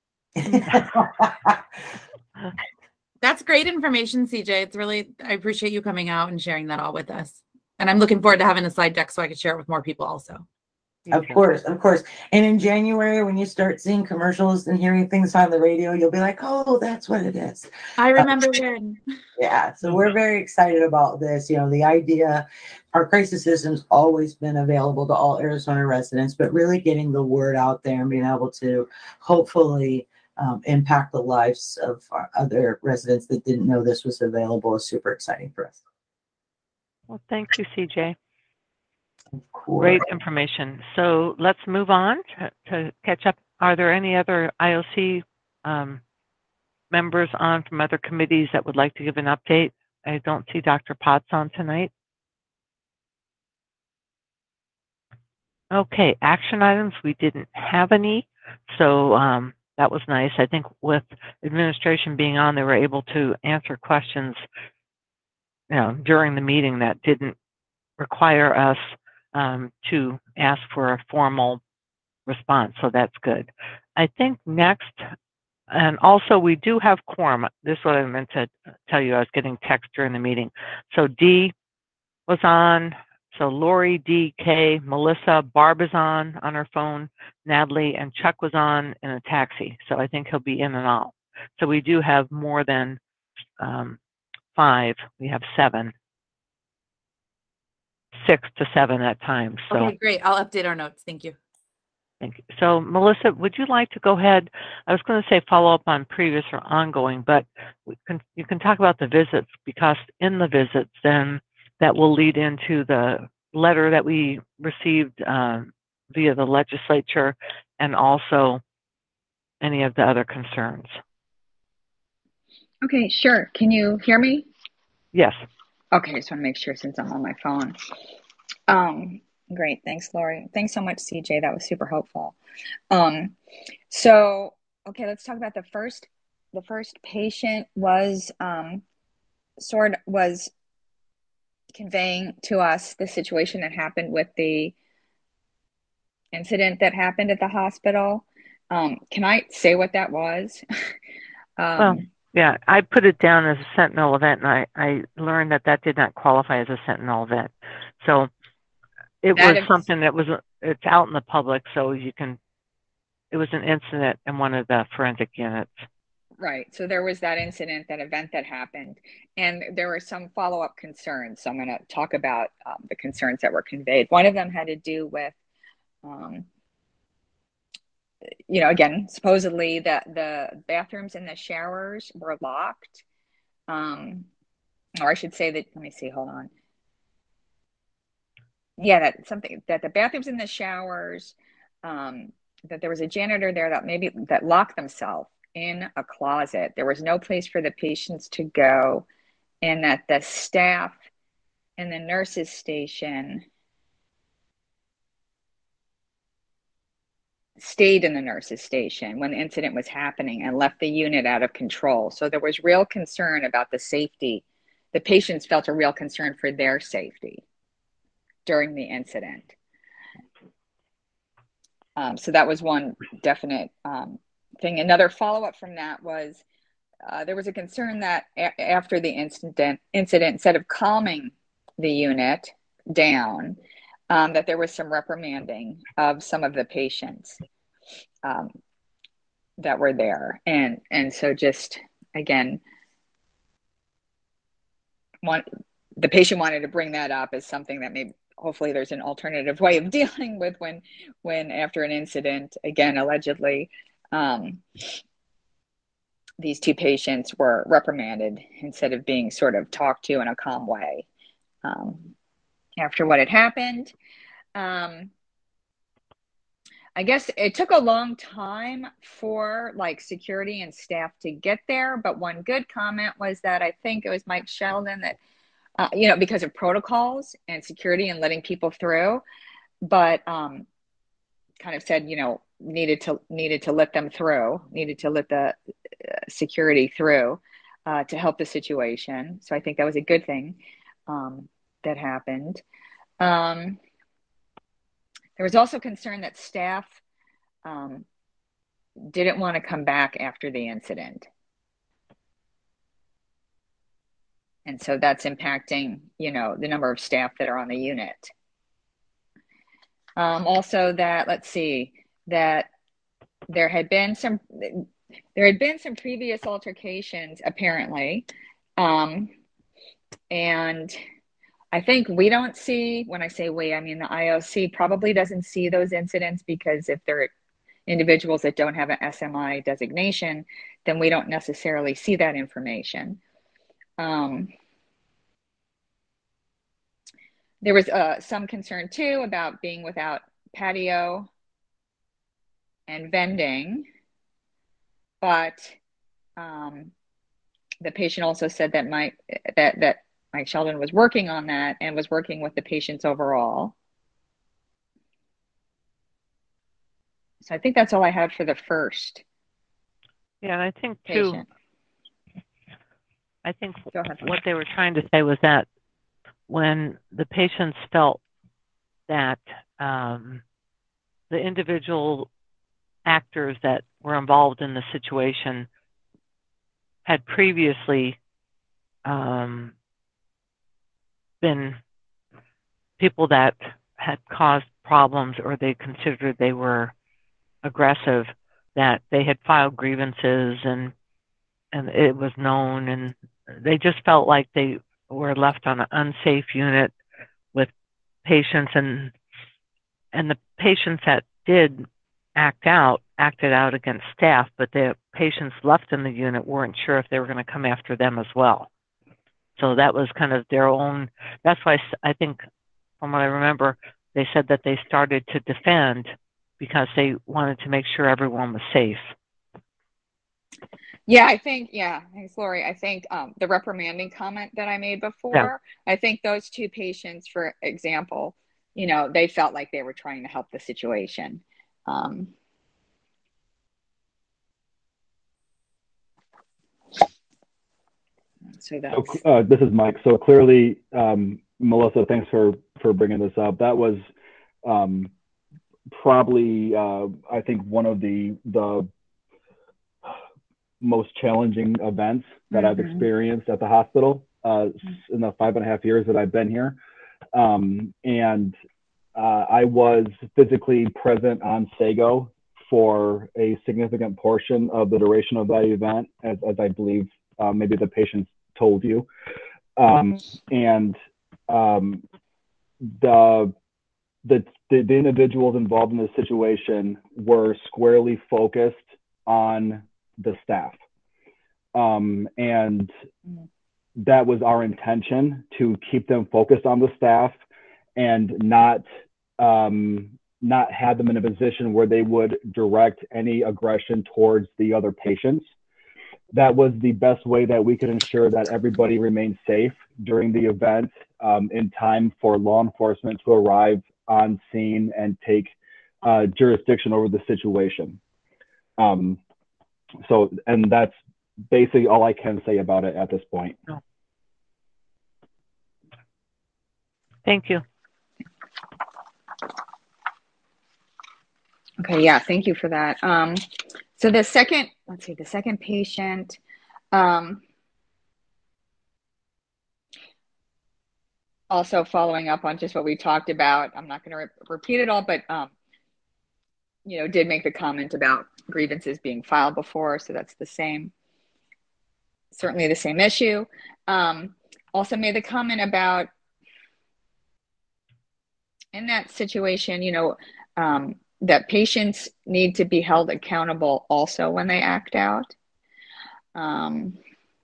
That's great information, C J. It's really, I appreciate you coming out and sharing that all with us. And I'm looking forward to having a slide deck so I can share it with more people also. Of course, of course. And in January, when you start seeing commercials and hearing things on the radio, you'll be like, oh, that's what it is. I remember uh, when. Yeah, so we're very excited about this. You know, the idea, our crisis system's always been available to all Arizona residents, but really getting the word out there and being able to hopefully um, impact the lives of our other residents that didn't know this was available is super exciting for us. Well, thank you, C J. Cool. Great information. So let's move on to, to catch up. Are there any other I O C um, members on from other committees that would like to give an update? I don't see Doctor Potts on tonight. Okay, action items, we didn't have any, so um, that was nice. I think with administration being on, they were able to answer questions, you know, during the meeting that didn't require us um, to ask for a formal response, so that's good. I think next, and also we do have quorum. This is what I meant to tell you. I was getting text during the meeting. So Dee was on. So Lori, Dee, Kay, Melissa, Barb is on on her phone, Natalie, and Chuck was on in a taxi. So I think he'll be in and out. So we do have more than um, five. We have seven. Six to seven at times. So. Okay, great. I'll update our notes. Thank you. Thank you. So Melissa, would you like to go ahead? I was going to say follow up on previous or ongoing, but we can, you can talk about the visits, because in the visits, then that will lead into the letter that we received um, via the legislature, and also any of the other concerns. Okay, sure. Can you hear me? Yes. Okay, I just want to make sure since I'm on my phone. Um, great. Thanks, Lori. Thanks so much, C J. That was super helpful. Um, so, okay, let's talk about the first. The first patient was um, sort was conveying to us the situation that happened with the incident that happened at the hospital. Um, can I say what that was? um, well, yeah, I put it down as a Sentinel event, and I, I learned that that did not qualify as a Sentinel event. So it was is, something that was, it's out in the public, so you can, it was an incident in one of the forensic units. Right. So there was that incident, that event that happened, and there were some follow-up concerns. So I'm going to talk about um, the concerns that were conveyed. One of them had to do with, um, you know, again, supposedly that the bathrooms and the showers were locked. Um, or I should say that, let me see, hold on. Yeah, that something, that the bathrooms and the showers, um, that there was a janitor there that maybe that locked themselves in a closet. There was no place for the patients to go, and that the staff in the nurses station stayed in the nurses station when the incident was happening and left the unit out of control. So there was real concern about the safety. The patients felt a real concern for their safety during the incident. Um, so that was one definite um, thing. Another follow-up from that was uh, there was a concern that a- after the incident, incident, instead of calming the unit down, um, that there was some reprimanding of some of the patients um, that were there. And, and so just, again, one, the patient wanted to bring that up as something that maybe hopefully there's an alternative way of dealing with when when after an incident, again, allegedly, um, these two patients were reprimanded instead of being sort of talked to in a calm way um, after what had happened. Um, I guess it took a long time for like security and staff to get there, but one good comment was that I think it was Mike Sheldon that Uh, you know, because of protocols and security and letting people through, but um, kind of said, you know, needed to needed to let them through, needed to let the uh, security through uh, to help the situation. So I think that was a good thing um, that happened. Um, there was also concern that staff um, didn't want to come back after the incident. And so that's impacting, you know, the number of staff that are on the unit. Um, also that, let's see, that there had been some, there had been some previous altercations apparently. Um, and I think we don't see, when I say we, I mean the I O C probably doesn't see those incidents because if they're individuals that don't have an S M I designation, then we don't necessarily see that information. Um, There was uh, some concern too about being without patio and vending, but um, the patient also said that Mike that that Mike Sheldon was working on that and was working with the patients overall. So I think that's all I had for the first. Yeah, and I think too. Patient. I think Go ahead. what they were trying to say was that when the patients felt that um, the individual actors that were involved in the situation had previously um, been people that had caused problems or they considered they were aggressive, that they had filed grievances and and it was known, and they just felt like they were left on an unsafe unit with patients, and and the patients that did act out acted out against staff, but the patients left in the unit weren't sure if they were going to come after them as well. So that was kind of their own, that's why I think, from what I remember, they said that they started to defend because they wanted to make sure everyone was safe. Yeah, I think, yeah, thanks, Lori. I think um, the reprimanding comment that I made before, yeah. I think those two patients, for example, you know, they felt like they were trying to help the situation. Um, so that's... So, uh, this is Mike. So clearly, um, Melissa, thanks for, for bringing this up. That was um, probably, uh, I think, one of the, the most challenging events that mm-hmm. I've experienced at the hospital uh, in the five and a half years that I've been here. Um, and uh, I was physically present on Sago for a significant portion of the duration of that event, as, as I believe uh, maybe the patients told you. Um, and um, the, the, the, the individuals involved in this situation were squarely focused on the staff. Um, and that was our intention, to keep them focused on the staff and not, um, not have them in a position where they would direct any aggression towards the other patients. That was the best way that we could ensure that everybody remained safe during the event, um, in time for law enforcement to arrive on scene and take uh, jurisdiction over the situation. Um, So, and that's basically all I can say about it at this point. Thank you. Okay, yeah, thank you for that. Um, So the second, let's see, the second patient, um, also following up on just what we talked about, I'm not going to re repeat it all, but, um, you know, did make the comment about grievances being filed before. So that's the same, certainly the same issue. Um, also made the comment about in that situation, you know, um, that patients need to be held accountable also when they act out. Um,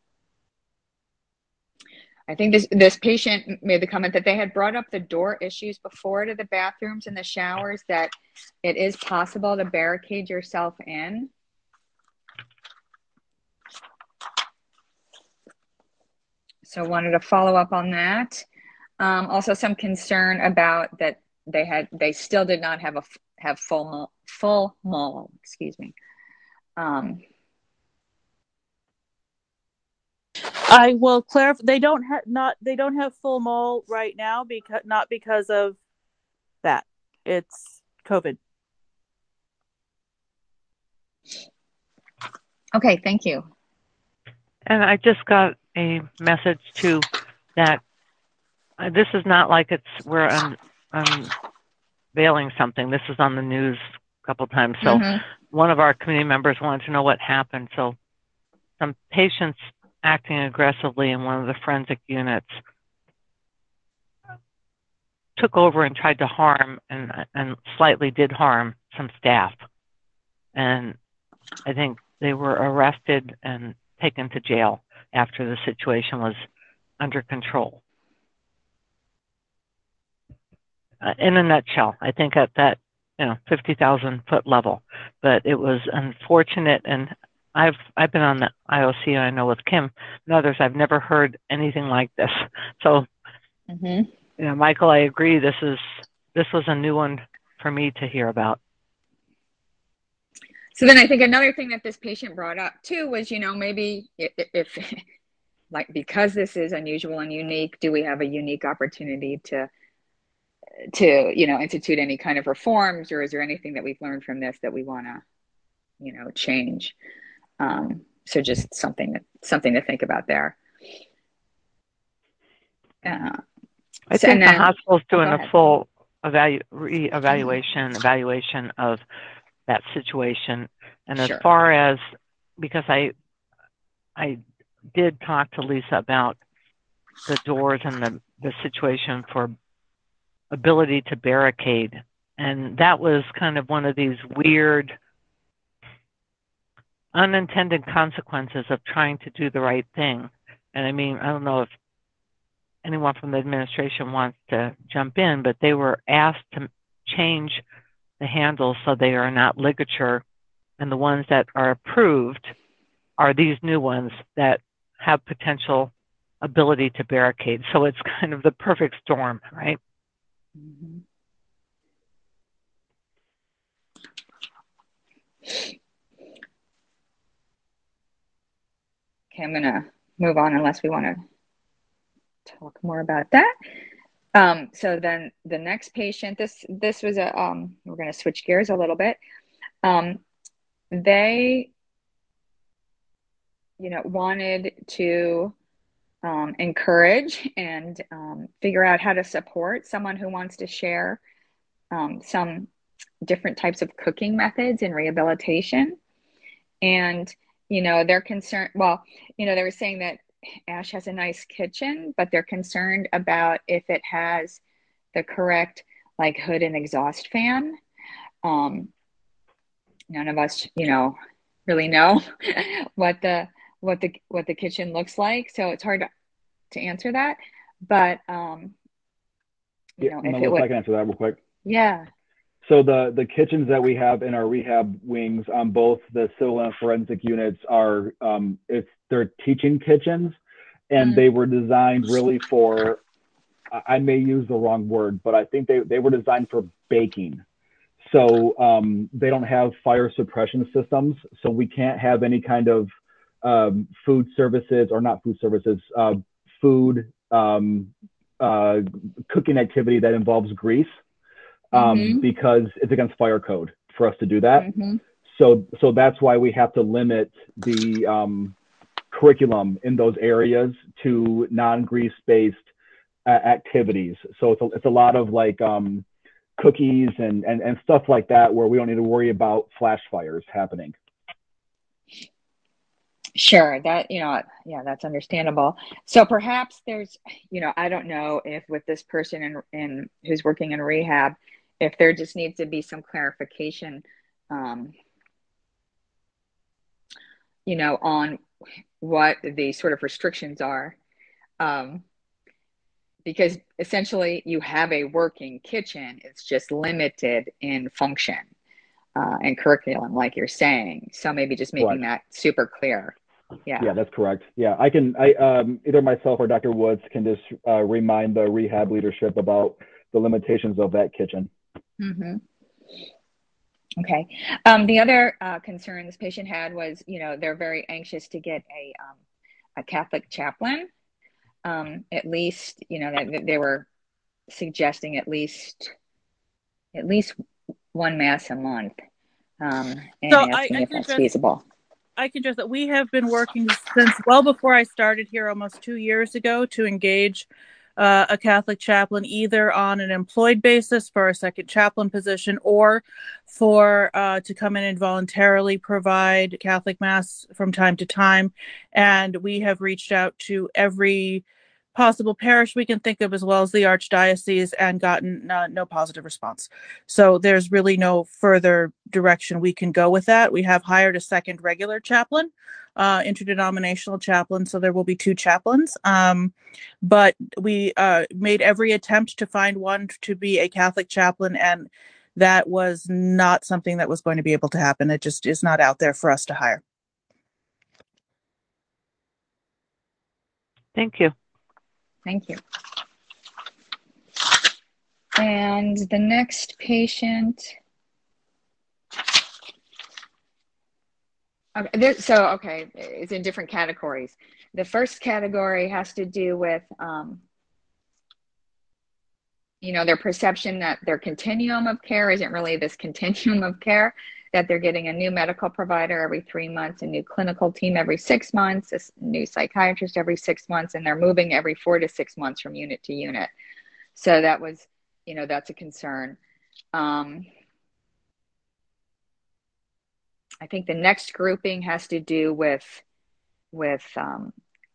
I think this, this patient made the comment that they had brought up the door issues before to the bathrooms and the showers, that it is possible to barricade yourself in. So wanted to follow up on that. Um, also some concern about that they had, they still did not have a, have full, full mall, excuse me. Um, I will clarify. They don't have not. They don't have full mall right now because not because of that. It's COVID. okay, thank you. And I just got a message too that uh, this is not like it's we're un, unveiling something. This is on the news a couple times. So Mm-hmm. one of our community members wanted to know what happened. So some patients acting aggressively in one of the forensic units took over and tried to harm and, and slightly did harm some staff. And I think they were arrested and taken to jail after the situation was under control. Uh, in a nutshell, I think at that, you know, fifty thousand foot level, but it was unfortunate. And I've, I've been on the I O C, and I know with Kim and others, I've never heard anything like this. So, Mm-hmm. you know, Michael, I agree. This is, this was a new one for me to hear about. So then I think another thing that this patient brought up too was, you know, maybe if, if like, because this is unusual and unique, do we have a unique opportunity to, to, you know, institute any kind of reforms, or is there anything that we've learned from this that we want to, you know, change? Um, so just something, that, something to think about there. Uh, I so, think the then, hospital's doing oh, a full evalu re-evaluation, evaluation of that situation. And Sure. as far as, because I, I did talk to Lisa about the doors and the, the situation for ability to barricade. And that was kind of one of these weird unintended consequences of trying to do the right thing. And I mean, I don't know if anyone from the administration wants to jump in, but they were asked to change the handles so they are not ligature, and the ones that are approved are these new ones that have potential ability to barricade. So it's kind of the perfect storm, right? Mm-hmm. Okay, I'm gonna move on unless we want to talk more about that. Um, so then the next patient, this this was a um, we're going to switch gears a little bit. Um, they, you know, wanted to um, encourage and um, figure out how to support someone who wants to share um, some different types of cooking methods in rehabilitation. And, you know, they're concerned, well, you know, they were saying that Ash has a nice kitchen, but they're concerned about if it has the correct like hood and exhaust fan. Um, none of us, you know, really know what the what the what the kitchen looks like, so it's hard to, to answer that. But um, you Yeah, know, if Melissa, it would, I can answer that real quick. Yeah. So the the kitchens that we have in our rehab wings on both the civil and forensic units are um, it's they're teaching kitchens, and Mm. they were designed really for, I may use the wrong word, but I think they they were designed for baking. So um, they don't have fire suppression systems, so we can't have any kind of um, food services or not food services, uh, food um, uh, cooking activity that involves grease. Um, Mhm. because it's against fire code for us to do that. Mhm. So, so that's why we have to limit the um, curriculum in those areas to non-grease-based uh, activities. So it's a, it's a lot of like um, cookies and, and, and stuff like that, where we don't need to worry about flash fires happening. Sure, that, you know, yeah, that's understandable. So perhaps there's, you know, I don't know if with this person in, in who's working in rehab, if there just needs to be some clarification, um, you know, on what the sort of restrictions are. Um, because essentially you have a working kitchen, it's just limited in function uh, and curriculum, like you're saying. So maybe just making Correct. that super clear. Yeah. Yeah, that's correct. Yeah, I can, I um, either myself or Doctor Woods can just uh, remind the rehab leadership about the limitations of that kitchen. Mm-hmm. Okay. Um, the other uh, concern this patient had was, you know, they're very anxious to get a um, a Catholic chaplain. Um, at least, you know, that they were suggesting at least at least one mass a month, um, and So I, asking I if can that's just feasible. I can just that we have been working since well before I started here almost two years ago to engage uh, a Catholic chaplain, either on an employed basis for a second chaplain position or for uh, to come in and voluntarily provide Catholic Mass from time to time. And we have reached out to every possible parish we can think of, as well as the archdiocese, and gotten uh, no positive response. So there's really no further direction we can go with that. We have hired a second regular chaplain, uh, interdenominational chaplain, so there will be two chaplains. Um, but we uh, made every attempt to find one to be a Catholic chaplain, and that was not something that was going to be able to happen. It just is not out there for us to hire. Thank you. Thank you. And the next patient. Okay, there, so, okay, it's in different categories. The first category has to do with, um, you know, their perception that their continuum of care isn't really this continuum of care, that they're getting a new medical provider every three months, a new clinical team every six months, a new psychiatrist every six months, and they're moving every four to six months from unit to unit. So that was, you know, that's a concern. Um, I think the next grouping has to do with, with um,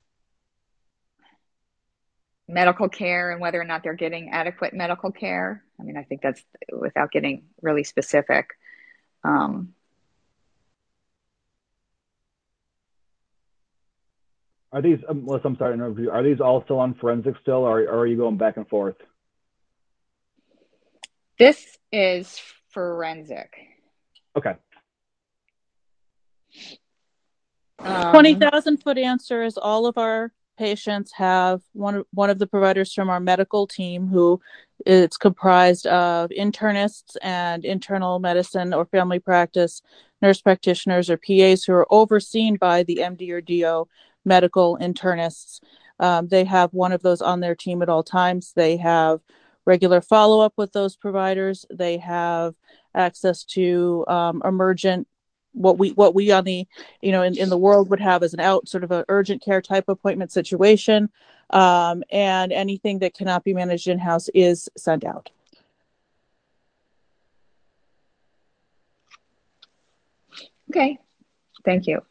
medical care and whether or not they're getting adequate medical care. I mean, I think that's without getting really specific. Um, Are these, um, Melissa, I'm sorry to interrupt you, are these all still on forensic still, or, or are you going back and forth? this is forensic. Okay. Um, twenty thousand foot answer is all of our patients have one of, one of the providers from our medical team, who it's comprised of internists and internal medicine or family practice nurse practitioners or P As who are overseen by the M D or D O medical internists. Um, they have one of those on their team at all times. They have regular follow-up with those providers. They have access to um, emergent what we what we on the you know in, in the world would have as an out sort of an urgent care type appointment situation, um, and anything that cannot be managed in-house is sent out. Okay, thank you.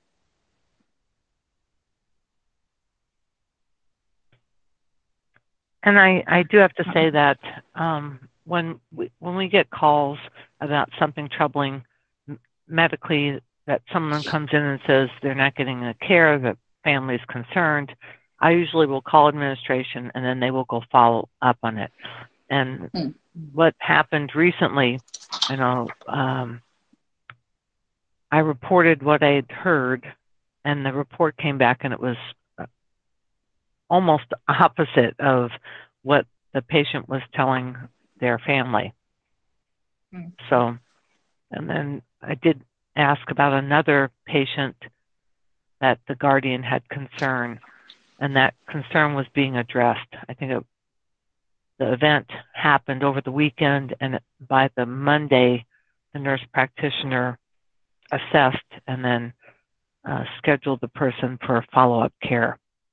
And I, I do have to say that um, when we, when we get calls about something troubling medically, that someone comes in and says they're not getting the care, the family is concerned, I usually will call administration and then they will go follow up on it. And mm. what happened recently, you know, um, I reported what I had heard, and the report came back and it was almost opposite of what the patient was telling their family. Mm. So, and then I did ask about another patient that the guardian had concern, and that concern was being addressed. I think it, the event happened over the weekend, and by the Monday, the nurse practitioner assessed and then uh, schedule the person for follow-up care.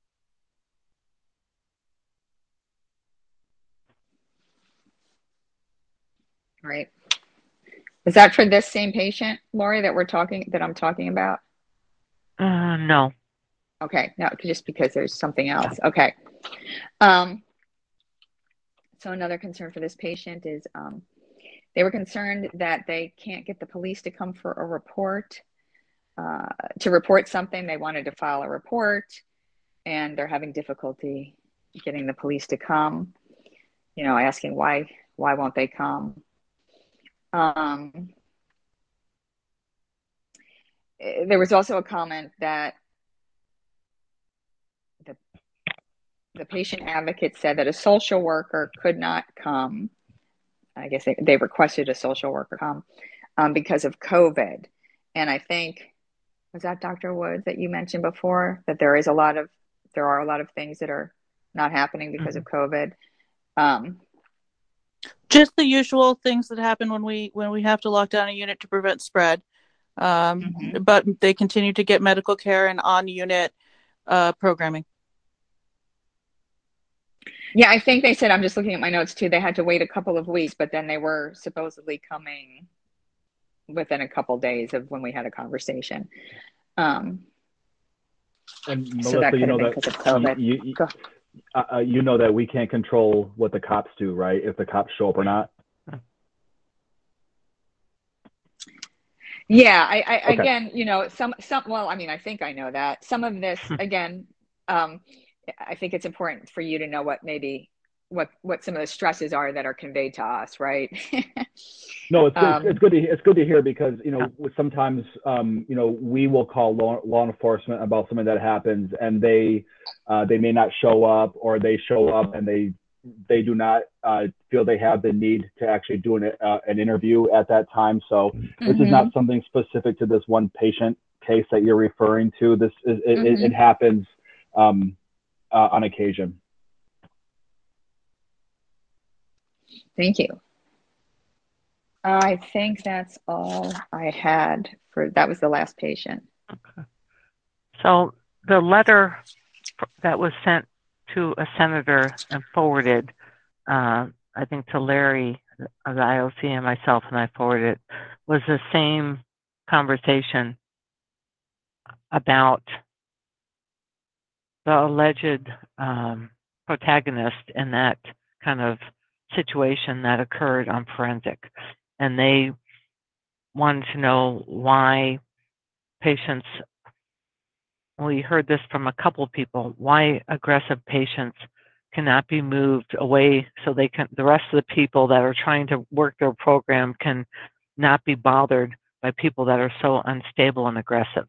Right. Is that for this same patient, Lori, that we're talking, that I'm talking about? Uh, no. Okay, no, just because there's something else. Okay. Um, so another concern for this patient is um, they were concerned that they can't get the police to come for a report, uh, to report something. They wanted to file a report, and they're having difficulty getting the police to come. You know, asking why, why won't they come? Um, there was also a comment that the, the patient advocate said that a social worker could not come. I guess they, they requested a social worker come um, because of COVID. And I think, was that Doctor Woods that you mentioned before, that there is a lot of, there are a lot of things that are not happening because Mm-hmm. of COVID. Um, Just the usual things that happen when we when we have to lock down a unit to prevent spread. Um, mm-hmm. But they continue to get medical care and on-unit uh, programming. Yeah, I think they said, I'm just looking at my notes too, they had to wait a couple of weeks, but then they were supposedly coming within a couple days of when we had a conversation. Um, And so that Melissa, you could have know been that because of COVID. you, you, Go. uh, you know that we can't control what the cops do, right? If the cops show up or not. Yeah, I, I Okay. again, you know, some some well, I mean, I think I know that. Some of this, again, um, I think it's important for you to know what maybe what what some of the stresses are that are conveyed to us, right? No, it's, um, it's it's good to it's good to hear, because you know sometimes um, you know we will call law, law enforcement about something that happens, and they uh, they may not show up, or they show up and they they do not uh, feel they have the need to actually do an uh, an interview at that time. So this mm-hmm. is not something specific to this one patient case that you're referring to. This is it, mm-hmm. it, it happens um, uh, on occasion. Thank you. I think that's all I had for, that was the last patient. Okay. So the letter that was sent to a senator and forwarded, uh, I think to Larry of the I O C and myself, and I forwarded it, was the same conversation about the alleged um, protagonist in that kind of situation that occurred on forensic. And they wanted to know why patients, we heard this from a couple people, why aggressive patients cannot be moved away so they can, the rest of the people that are trying to work their program can not be bothered by people that are so unstable and aggressive.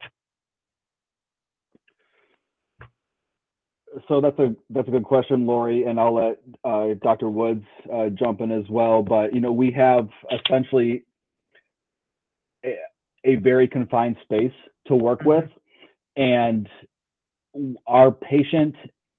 So that's a that's a good question, Lori, and I'll let uh, Doctor Woods uh, jump in as well. But you know, we have essentially a, a very confined space to work with, and our patient,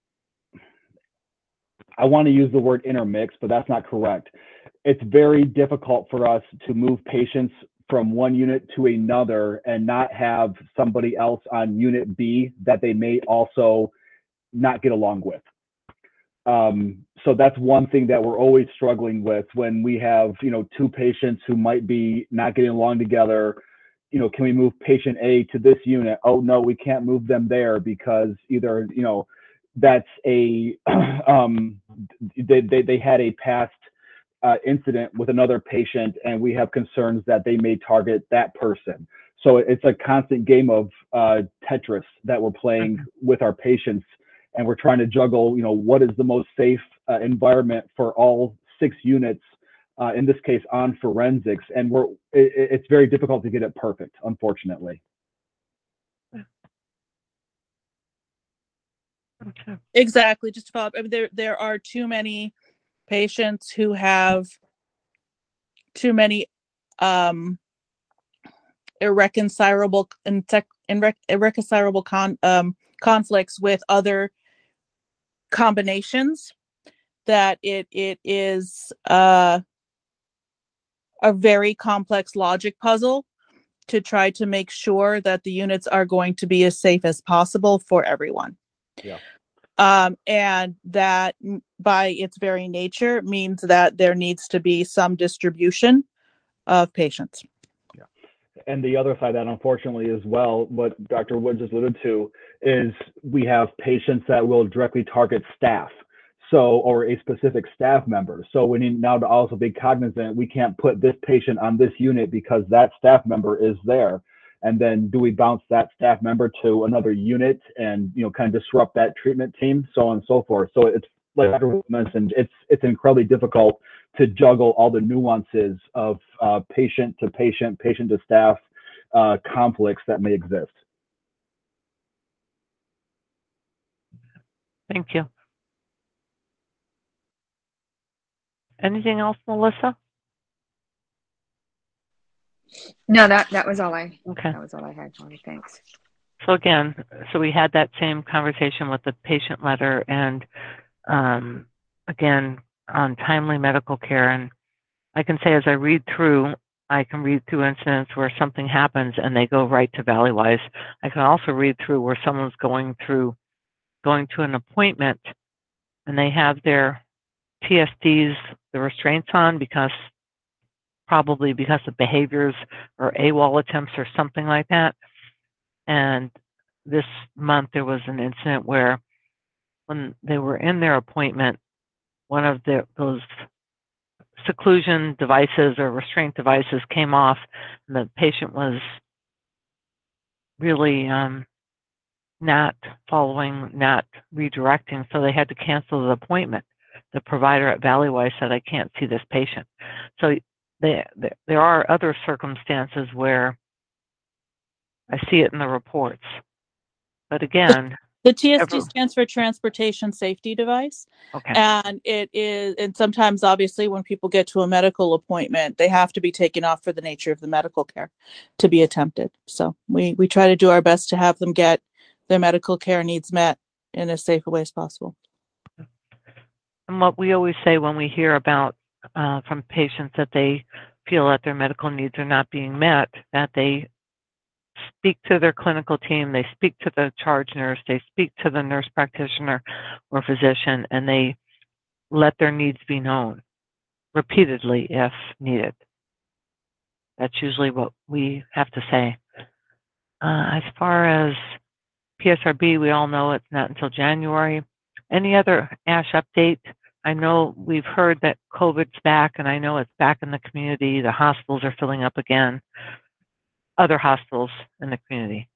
I want to use the word intermix, but that's not correct. It's very difficult for us to move patients from one unit to another and not have somebody else on unit B that they may also not get along with. Um, so that's one thing that we're always struggling with when we have, you know, two patients who might be not getting along together. You know, can we move patient A to this unit? Oh no, we can't move them there because either, you know, that's a, um, they, they, they had a past uh, incident with another patient, and we have concerns that they may target that person. So it's a constant game of uh, Tetris that we're playing mm-hmm. with our patients. And we're trying to juggle, you know, what is the most safe uh, environment for all six units, uh, in this case on forensics. And we're, it, it's very difficult to get it perfect, unfortunately. Okay. Exactly. Just to follow up, I mean, there there are too many patients who have too many um, irreconcilable irreconcilable con, um, conflicts with other combinations, that it it is uh, a very complex logic puzzle to try to make sure that the units are going to be as safe as possible for everyone. Yeah. Um, and that m- by its very nature means that there needs to be some distribution of patients. And the other side of that, unfortunately, as well, what Doctor Wood just alluded to, is we have patients that will directly target staff, so or a specific staff member. So we need now to also be cognizant. We can't put this patient on this unit because that staff member is there. And then do we bounce that staff member to another unit and you know kind of disrupt that treatment team, so on and so forth. So it's like Doctor Wood mentioned, it's it's incredibly difficult to juggle all the nuances of uh, patient to patient, patient to staff uh, conflicts that may exist. Thank you. Anything else, Melissa? No, that that was all I. Okay. That was all I had, Lori. Thanks. So again, so we had that same conversation with the patient letter and um, again, on timely medical care. And I can say as I read through, I can read through incidents where something happens and they go right to Valleywise. I can also read through where someone's going through, going to an appointment and they have their T S Ds, the restraints on because probably because of behaviors or AWOL attempts or something like that. And this month there was an incident where when they were in their appointment, one of the, those seclusion devices or restraint devices came off and the patient was really um, not following, not redirecting, so they had to cancel the appointment. The provider at Valleywise said, I can't see this patient. So they, they, there are other circumstances where I see it in the reports. But again, The T S D every, stands for Transportation Safety Device. okay. And it is, and sometimes obviously when people get to a medical appointment, they have to be taken off for the nature of the medical care to be attempted. So we, we try to do our best to have them get their medical care needs met in as safe a way as possible. And what we always say when we hear about uh, from patients that they feel that their medical needs are not being met, that they speak to their clinical team, they speak to the charge nurse, they speak to the nurse practitioner or physician, and they let their needs be known repeatedly if needed. That's usually what we have to say. Uh, as far as P S R B, we all know it's not until January. Any other ASH update? I know we've heard that COVID's back, and I know it's back in the community. The hospitals are filling up again. Other hospitals in the community.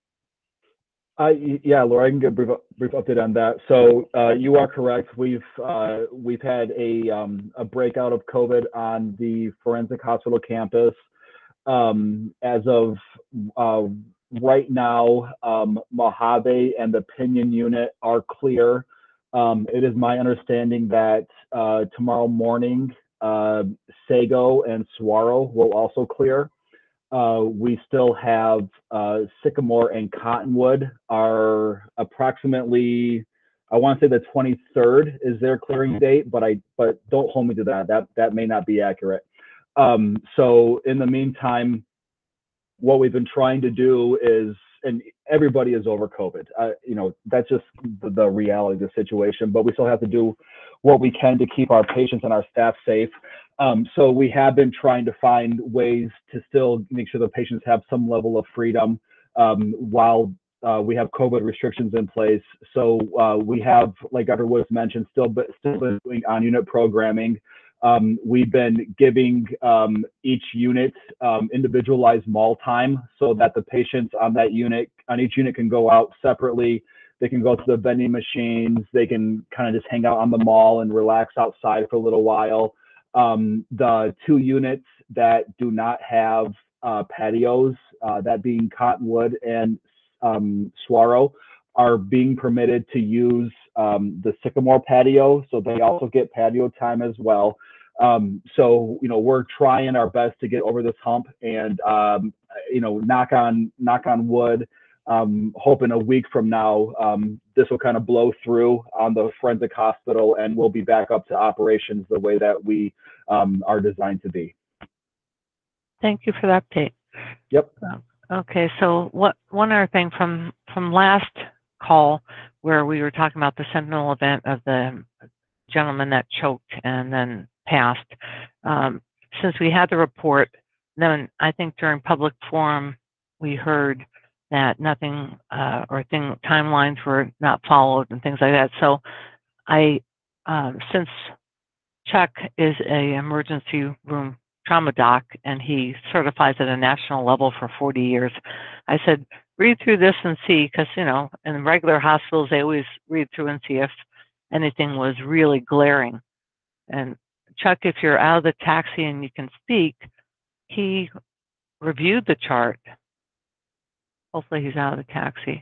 Uh, yeah, Laura, I can give a brief, brief update on that. So uh, you are correct. We've uh, we've had a um, a breakout of COVID on the Forensic Hospital campus. Um, as of uh, right now, um, Mojave and the Pinion unit are clear. Um, it is my understanding that uh, tomorrow morning, uh, Sago and Saguaro will also clear. Uh, we still have uh, Sycamore and Cottonwood are approximately, I want to say the twenty-third is their clearing date, but I but don't hold me to that. That that may not be accurate. Um, so in the meantime, what we've been trying to do is, and everybody is over COVID. Uh, you know, that's just the, the reality of the situation. But we still have to do what we can to keep our patients and our staff safe. Um, so we have been trying to find ways to still make sure the patients have some level of freedom um, while uh, we have COVID restrictions in place. So uh, we have, like Doctor Woods mentioned, still, but still been doing on-unit programming. Um, we've been giving um, each unit um, individualized mall time so that the patients on that unit, on each unit can go out separately. They can go to the vending machines. They can kind of just hang out on the mall and relax outside for a little while. Um, the two units that do not have uh, patios, uh, that being Cottonwood and um, Saguaro, are being permitted to use um, the Sycamore patio, so they also get patio time as well. Um, so, you know, we're trying our best to get over this hump and, um, you know, knock on, knock on wood, um, hoping a week from now, um, this will kind of blow through on the forensic hospital and we'll be back up to operations the way that we um, are designed to be. Thank you for the update. Yep. Okay, so what one other thing from from last call where we were talking about the Sentinel event of the gentleman that choked and then passed. Um, since we had the report, then I think during public forum we heard that nothing uh, or thing timelines were not followed and things like that. So I, um, since Chuck is a emergency room trauma doc and he certifies at a national level for forty years, I said, read through this and see, because, you know, in regular hospitals, they always read through and see if anything was really glaring. And Chuck, if you're out of the taxi and you can speak, he reviewed the chart. Hopefully he's out of the taxi.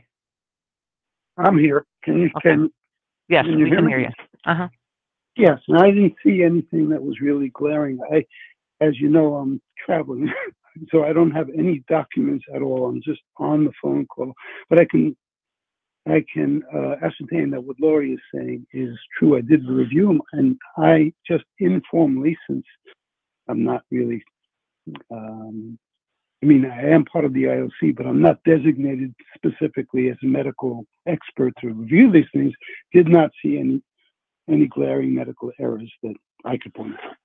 I'm here. Can you, Okay. can, Yes, can you we hear can me? hear you. Uh-huh. Yes, and I didn't see anything that was really glaring. I, as you know, I'm traveling, so I don't have any documents at all. I'm just on the phone call, but I can, I can uh, ascertain that what Lori is saying is true. I did review them, and I just informally, since I'm not really, um, I mean, I am part of the I O C, but I'm not designated specifically as a medical expert to review these things. Did not see any any glaring medical errors that I could point out.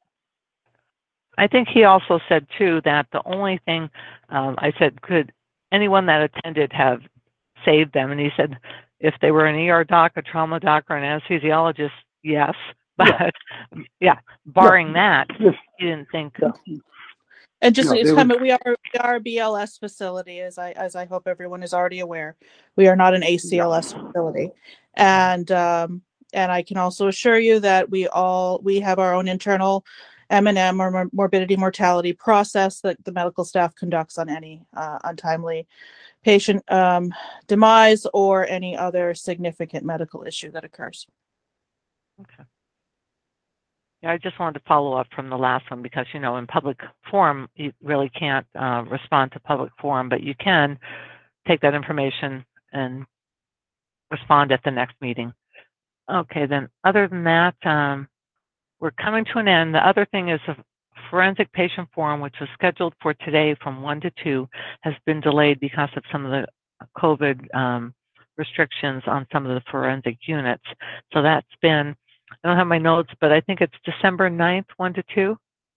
I think he also said, too, that the only thing, um, I said, could anyone that attended have saved them? And he said, if they were an E R doc, a trauma doc, or an anesthesiologist, yes. But, yeah, yeah barring yeah. that, Yes. he didn't think. Yeah. And just No, to they comment, we are we are a B L S facility, as I as I hope everyone is already aware. We are not an A C L S facility, and um, and I can also assure you that we all we have our own internal M and M or mor- morbidity mortality process that the medical staff conducts on any uh, untimely patient um, demise or any other significant medical issue that occurs. Okay. Yeah, I just wanted to follow up from the last one because, you know, in public forum, you really can't uh, respond to public forum, but you can take that information and respond at the next meeting. Okay, then other than that, um, we're coming to an end. The other thing is a forensic patient forum, which was scheduled for today from one to two, has been delayed because of some of the COVID um, restrictions on some of the forensic units. So that's been, I don't have my notes, but I think it's December ninth, one to two.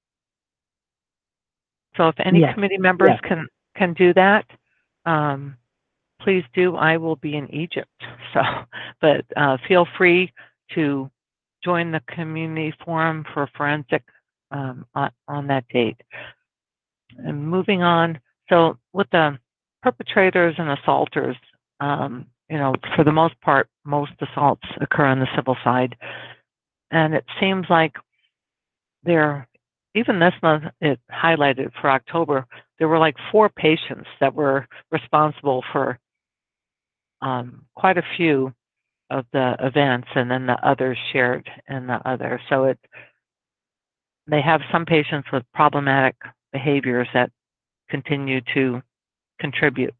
So if any Yes. committee members Yes. can, can do that, um, please do. I will be in Egypt. So, but uh, feel free to join the community forum for forensic um, on, on that date. And moving on, so with the perpetrators and assaulters, um, you know, for the most part, most assaults occur on the civil side. And it seems like there, even this month, it highlighted for October, there were like four patients that were responsible for um, quite a few of the events, and then the others shared in the other. So it, they have some patients with problematic behaviors that continue to contribute.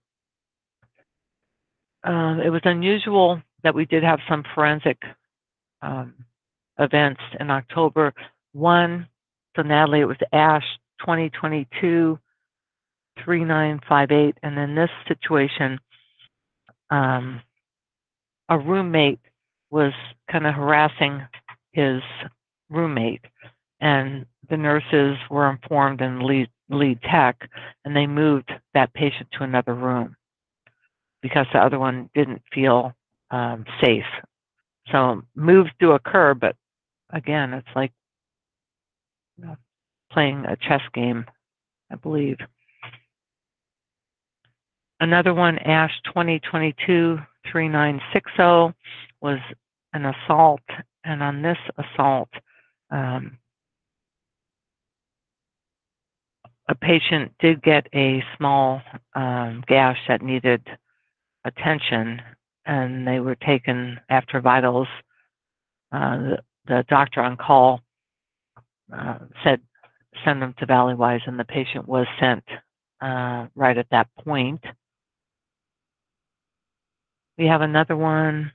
Uh, it was unusual that we did have some forensic um, events in October. One, so Natalie, it was ASH twenty twenty-two three nine five eight, and in this situation, um, a roommate was kind of harassing his roommate, and the nurses were informed and lead, lead tech, and they moved that patient to another room because the other one didn't feel um, safe. So moves do occur, but again, it's like you know, playing a chess game, I believe. Another one, ASH twenty twenty-two three nine six zero, was an assault, and on this assault, um, a patient did get a small um, gash that needed attention, and they were taken after vitals. Uh, the, the doctor on call uh, said, send them to Valleywise, and the patient was sent uh, right at that point. We have another one,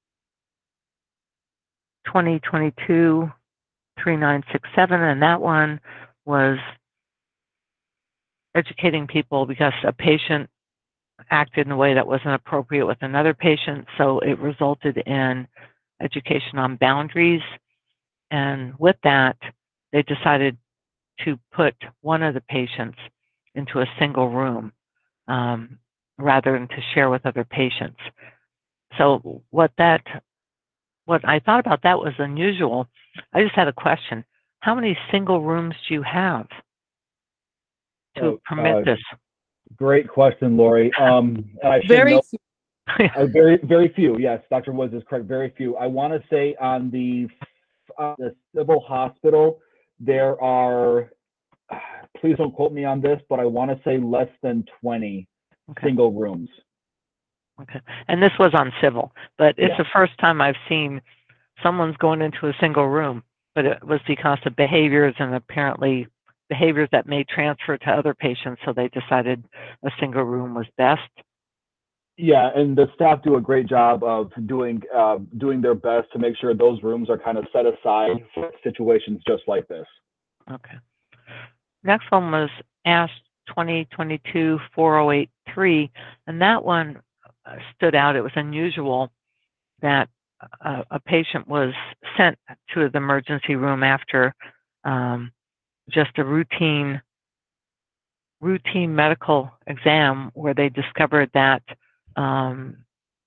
twenty twenty-two three nine six seven, and that one was educating people because a patient acted in a way that wasn't appropriate with another patient. So it resulted in education on boundaries. And with that, they decided to put one of the patients into a single room um, rather than to share with other patients. So what that, what I thought about that was unusual. I just had a question. How many single rooms do you have to Oh, permit uh, this? Great question, Lori. Um, and I should Very know, few. uh, very, very few. Yes, Doctor Woods is correct. Very few. I want to say on the uh, the civil hospital, there are. Please don't quote me on this, but I want to say less than twenty Okay. single rooms. Okay. And this was on civil, but it's Yeah. the first time I've seen someone's going into a single room, but it was because of behaviors and apparently behaviors that may transfer to other patients. So they decided a single room was best. Yeah, and the staff do a great job of doing uh, doing their best to make sure those rooms are kind of set aside for situations just like this. Okay. Next one was ASH twenty twenty-two dash four oh eight three, and that one stood out. It was unusual that a, a patient was sent to the emergency room after um, just a routine routine medical exam where they discovered that um,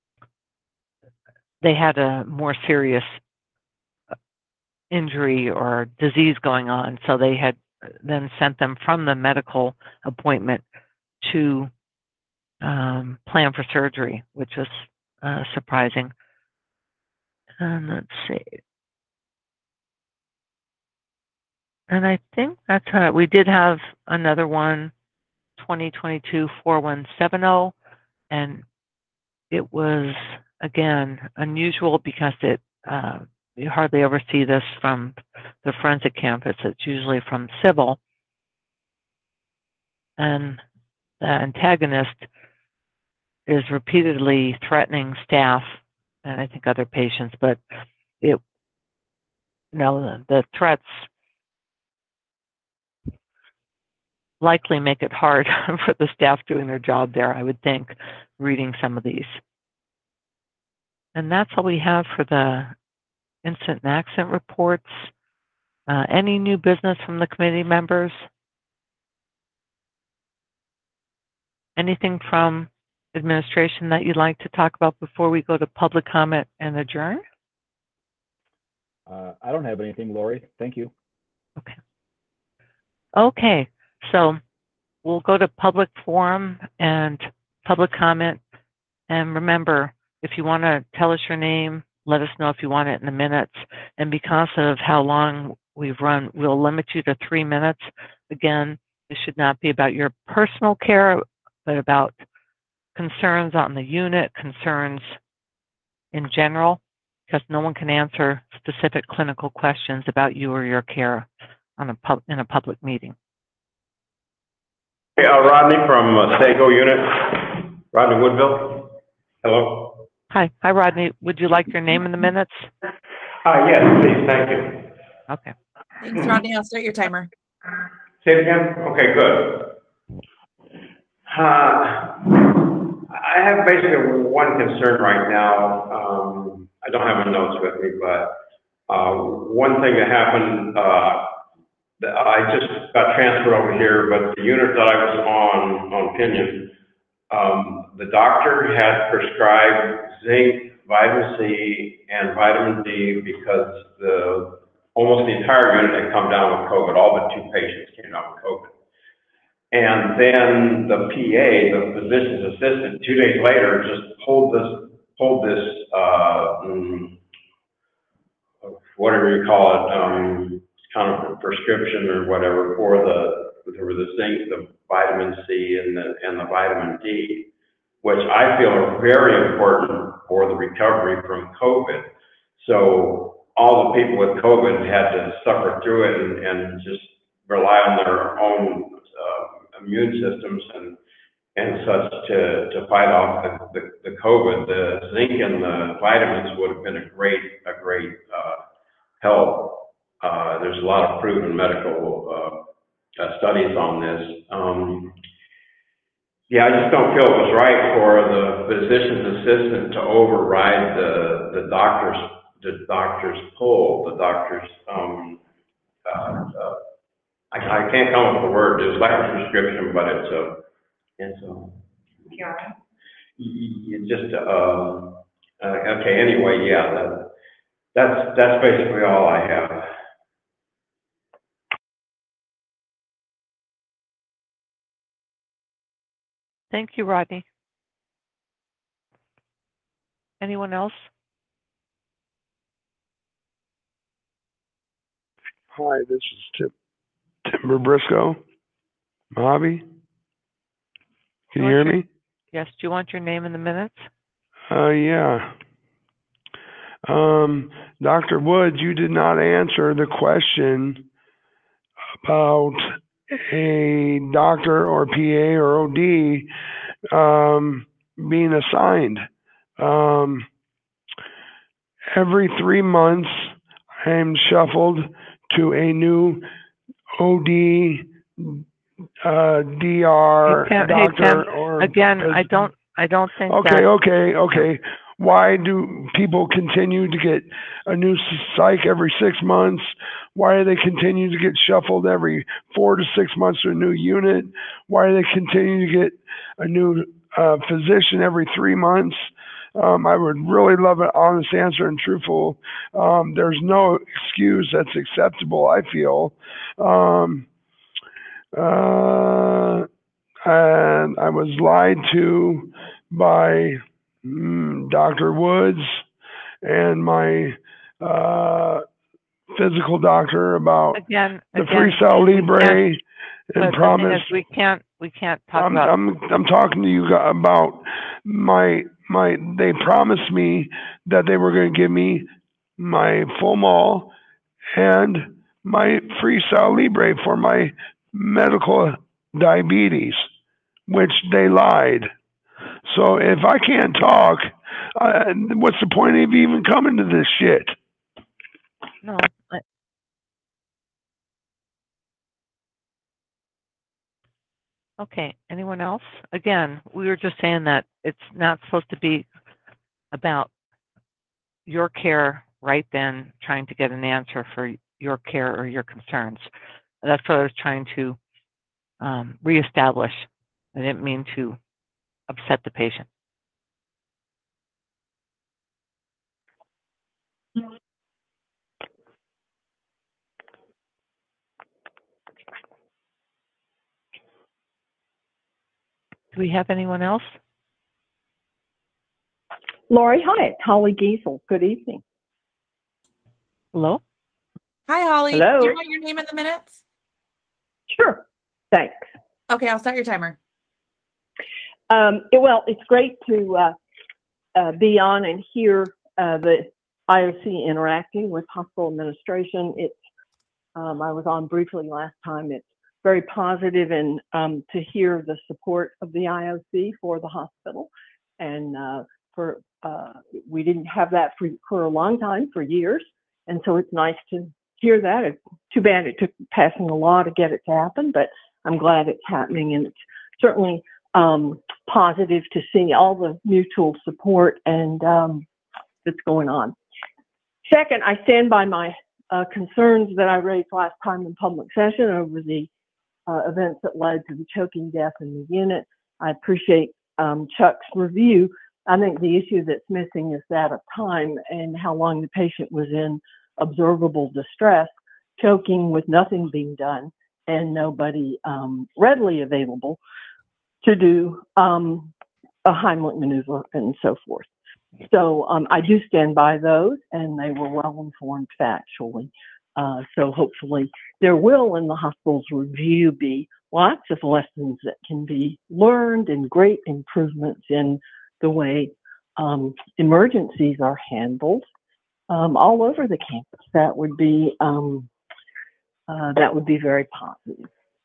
they had a more serious injury or disease going on. So they had then sent them from the medical appointment to um, plan for surgery, which was uh, surprising. And let's see. And I think that's uh, we did have another one, twenty twenty-two dash four one seven oh, and it was, again, unusual because it uh, you hardly ever see this from the forensic campus. It's usually from civil. And the antagonist is repeatedly threatening staff and I think other patients, but it, you know, the, the threats likely make it hard for the staff doing their job there, I would think, reading some of these. And that's all we have for the incident and accident reports. Uh, any new business from the committee members? Anything from administration that you'd like to talk about before we go to public comment and adjourn? Uh, I don't have anything, Lori. Thank you. Okay. Okay, so we'll go to public forum and public comment. And remember, if you want to tell us your name, let us know if you want it in the minutes. And because of how long we've run, we'll limit you to three minutes. Again, this should not be about your personal care, but about concerns on the unit, concerns in general, because no one can answer specific clinical questions about you or your care on a pub, in a public meeting. Hey, uh, Rodney from uh, Sago Unit, Rodney Woodville. Hello. Hi, hi, Rodney. Would you like your name in the minutes? Uh, yes, please. Thank you. Okay. Thanks, Rodney. I'll start your timer. Say it again. Okay, good. Uh, I have basically one concern right now. Um, I don't have my notes with me, but uh, one thing that happened, uh, that I just got transferred over here, but the unit that I was on, on Pinion, um, the doctor had prescribed zinc, vitamin C, and vitamin D because the almost the entire unit had come down with COVID. All but two patients came down with COVID. And then the P A, the physician's assistant, two days later, just pulled this, pulled this, uh, mm, whatever you call it, um, kind of a prescription or whatever for the, for the zinc, the vitamin C, and the and the vitamin D, which I feel are very important for the recovery from COVID. So all the people with COVID had to suffer through it and, and just rely on their own uh, immune systems and and such to to fight off the, the, the COVID. The zinc and the vitamins would have been a great a great uh, help. Uh, there's a lot of proven medical uh, uh, studies on this. Um, yeah, I just don't feel it was right for the physician's assistant to override the the doctor's the doctor's pull, the doctor's um, uh, uh, I, I can't come up with the word. It's like a prescription, but it's a it's a P R N? you just uh, uh okay. Anyway, yeah, that, that's that's basically all I have. Thank you, Rodney. Anyone else? Hi, this is Tim, Timber Briscoe, Mojave. Can you hear me? Yes. Do you want your name in the minutes? Uh, yeah. Um, Doctor Woods, you did not answer the question about a doctor or P A or O D um, being assigned. Um, every three months, I'm shuffled to a new O D, uh, D R, Hey, Tim, doctor, hey, Tim, or again, I don't, I don't think okay, that. okay, okay. Why do people continue to get a new psych every six months? Why do they continue to get shuffled every four to six months to a new unit? Why do they continue to get a new uh, physician every three months? Um, I would really love an honest answer and truthful. Um, there's no excuse that's acceptable, I feel. Um, uh, and I was lied to by mm, Doctor Woods and my uh, physical doctor about Again, the again, Freestyle we Libre can't- and But the thing promised. is, we can't, we can't talk I'm, about. I'm I'm talking to you gu- about my my. They promised me that they were going to give me my full mall and my Freestyle Libre for my medical diabetes, which they lied. So if I can't talk, uh, what's the point of even coming to this shit? No. I- Okay. Anyone else? Again, we were just saying that it's not supposed to be about your care right then, trying to get an answer for your care or your concerns. That's what I was trying to um, reestablish. I didn't mean to upset the patient. Do we have anyone else? Lori, hi, it's Holly Giesel. Good evening. Hello? Hi, Holly. Hello. Do you want your name in the minutes? Sure. Thanks. Okay, I'll start your timer. Um, it- well, it's great to uh, uh, be on and hear uh, the I O C interacting with hospital administration. It's um, I was on briefly last time. It's very positive, and um, to hear the support of the I O C for the hospital, and uh, for uh, we didn't have that for for a long time, for years, and so it's nice to hear that. It's too bad it took passing a law to get it to happen, but I'm glad it's happening, and it's certainly um, positive to see all the mutual support and um, that's going on. Second, I stand by my uh, concerns that I raised last time in public session over the uh, events that led to the choking death in the unit. I appreciate um, Chuck's review. I think the issue that's missing is that of time and how long the patient was in observable distress, choking with nothing being done and nobody um, readily available to do um, a Heimlich maneuver and so forth. So um, I do stand by those, and they were well informed factually. Uh, so hopefully there will in the hospital's review be lots of lessons that can be learned and great improvements in the way um, emergencies are handled um, all over the campus. That would be um, uh, that would be very positive.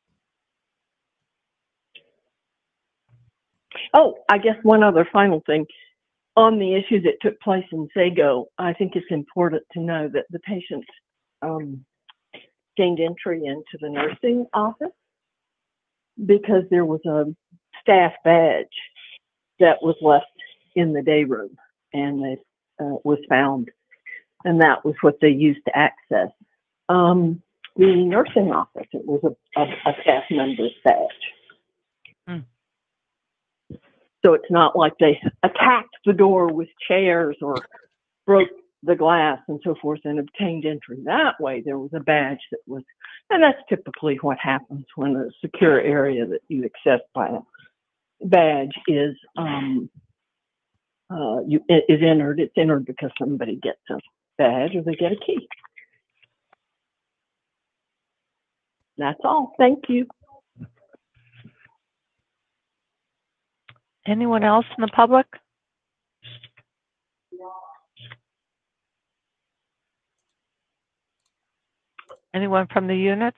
Oh, I guess one other final thing. On the issue that took place in Sago, I think it's important to know that the patient um, gained entry into the nursing office because there was a staff badge that was left in the day room, and it uh, was found, and that was what they used to access um, the nursing office. It was a, a, a staff member's badge. Hmm. So it's not like they attacked the door with chairs or broke the glass and so forth and obtained entry that way. There was a badge that was, and that's typically what happens when a secure area that you access by a badge is um, uh, you, is entered. It's entered because somebody gets a badge or they get a key. That's all. Thank you. Anyone else in the public? Anyone from the units?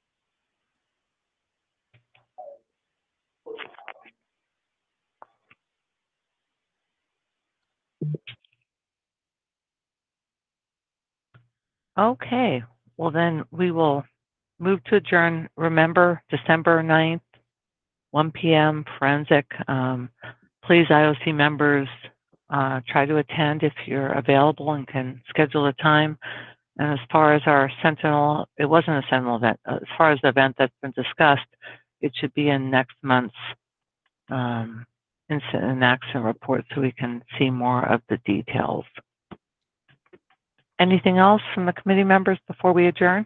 Okay, well then we will move to adjourn. Remember, December ninth, one p m forensic. Um, please, I O C members, uh, try to attend if you're available and can schedule a time. And as far as our Sentinel, it wasn't a Sentinel event. As far as the event that's been discussed, it should be in next month's um, incident and action report so we can see more of the details. Anything else from the committee members before we adjourn?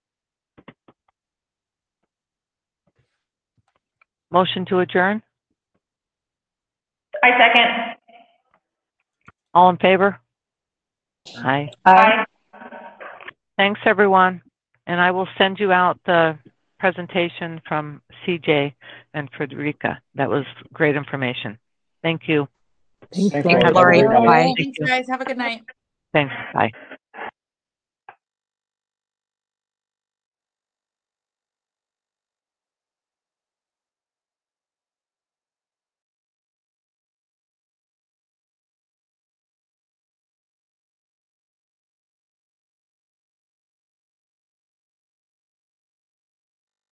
Motion to adjourn? I second. All in favor? Aye. Aye. Thanks, everyone. And I will send you out the presentation from C J and Frederica. That was great information. Thank you. Thanks, Thanks, Lori. Lori. Bye. Thanks, guys. Have a good night. Thanks. Bye.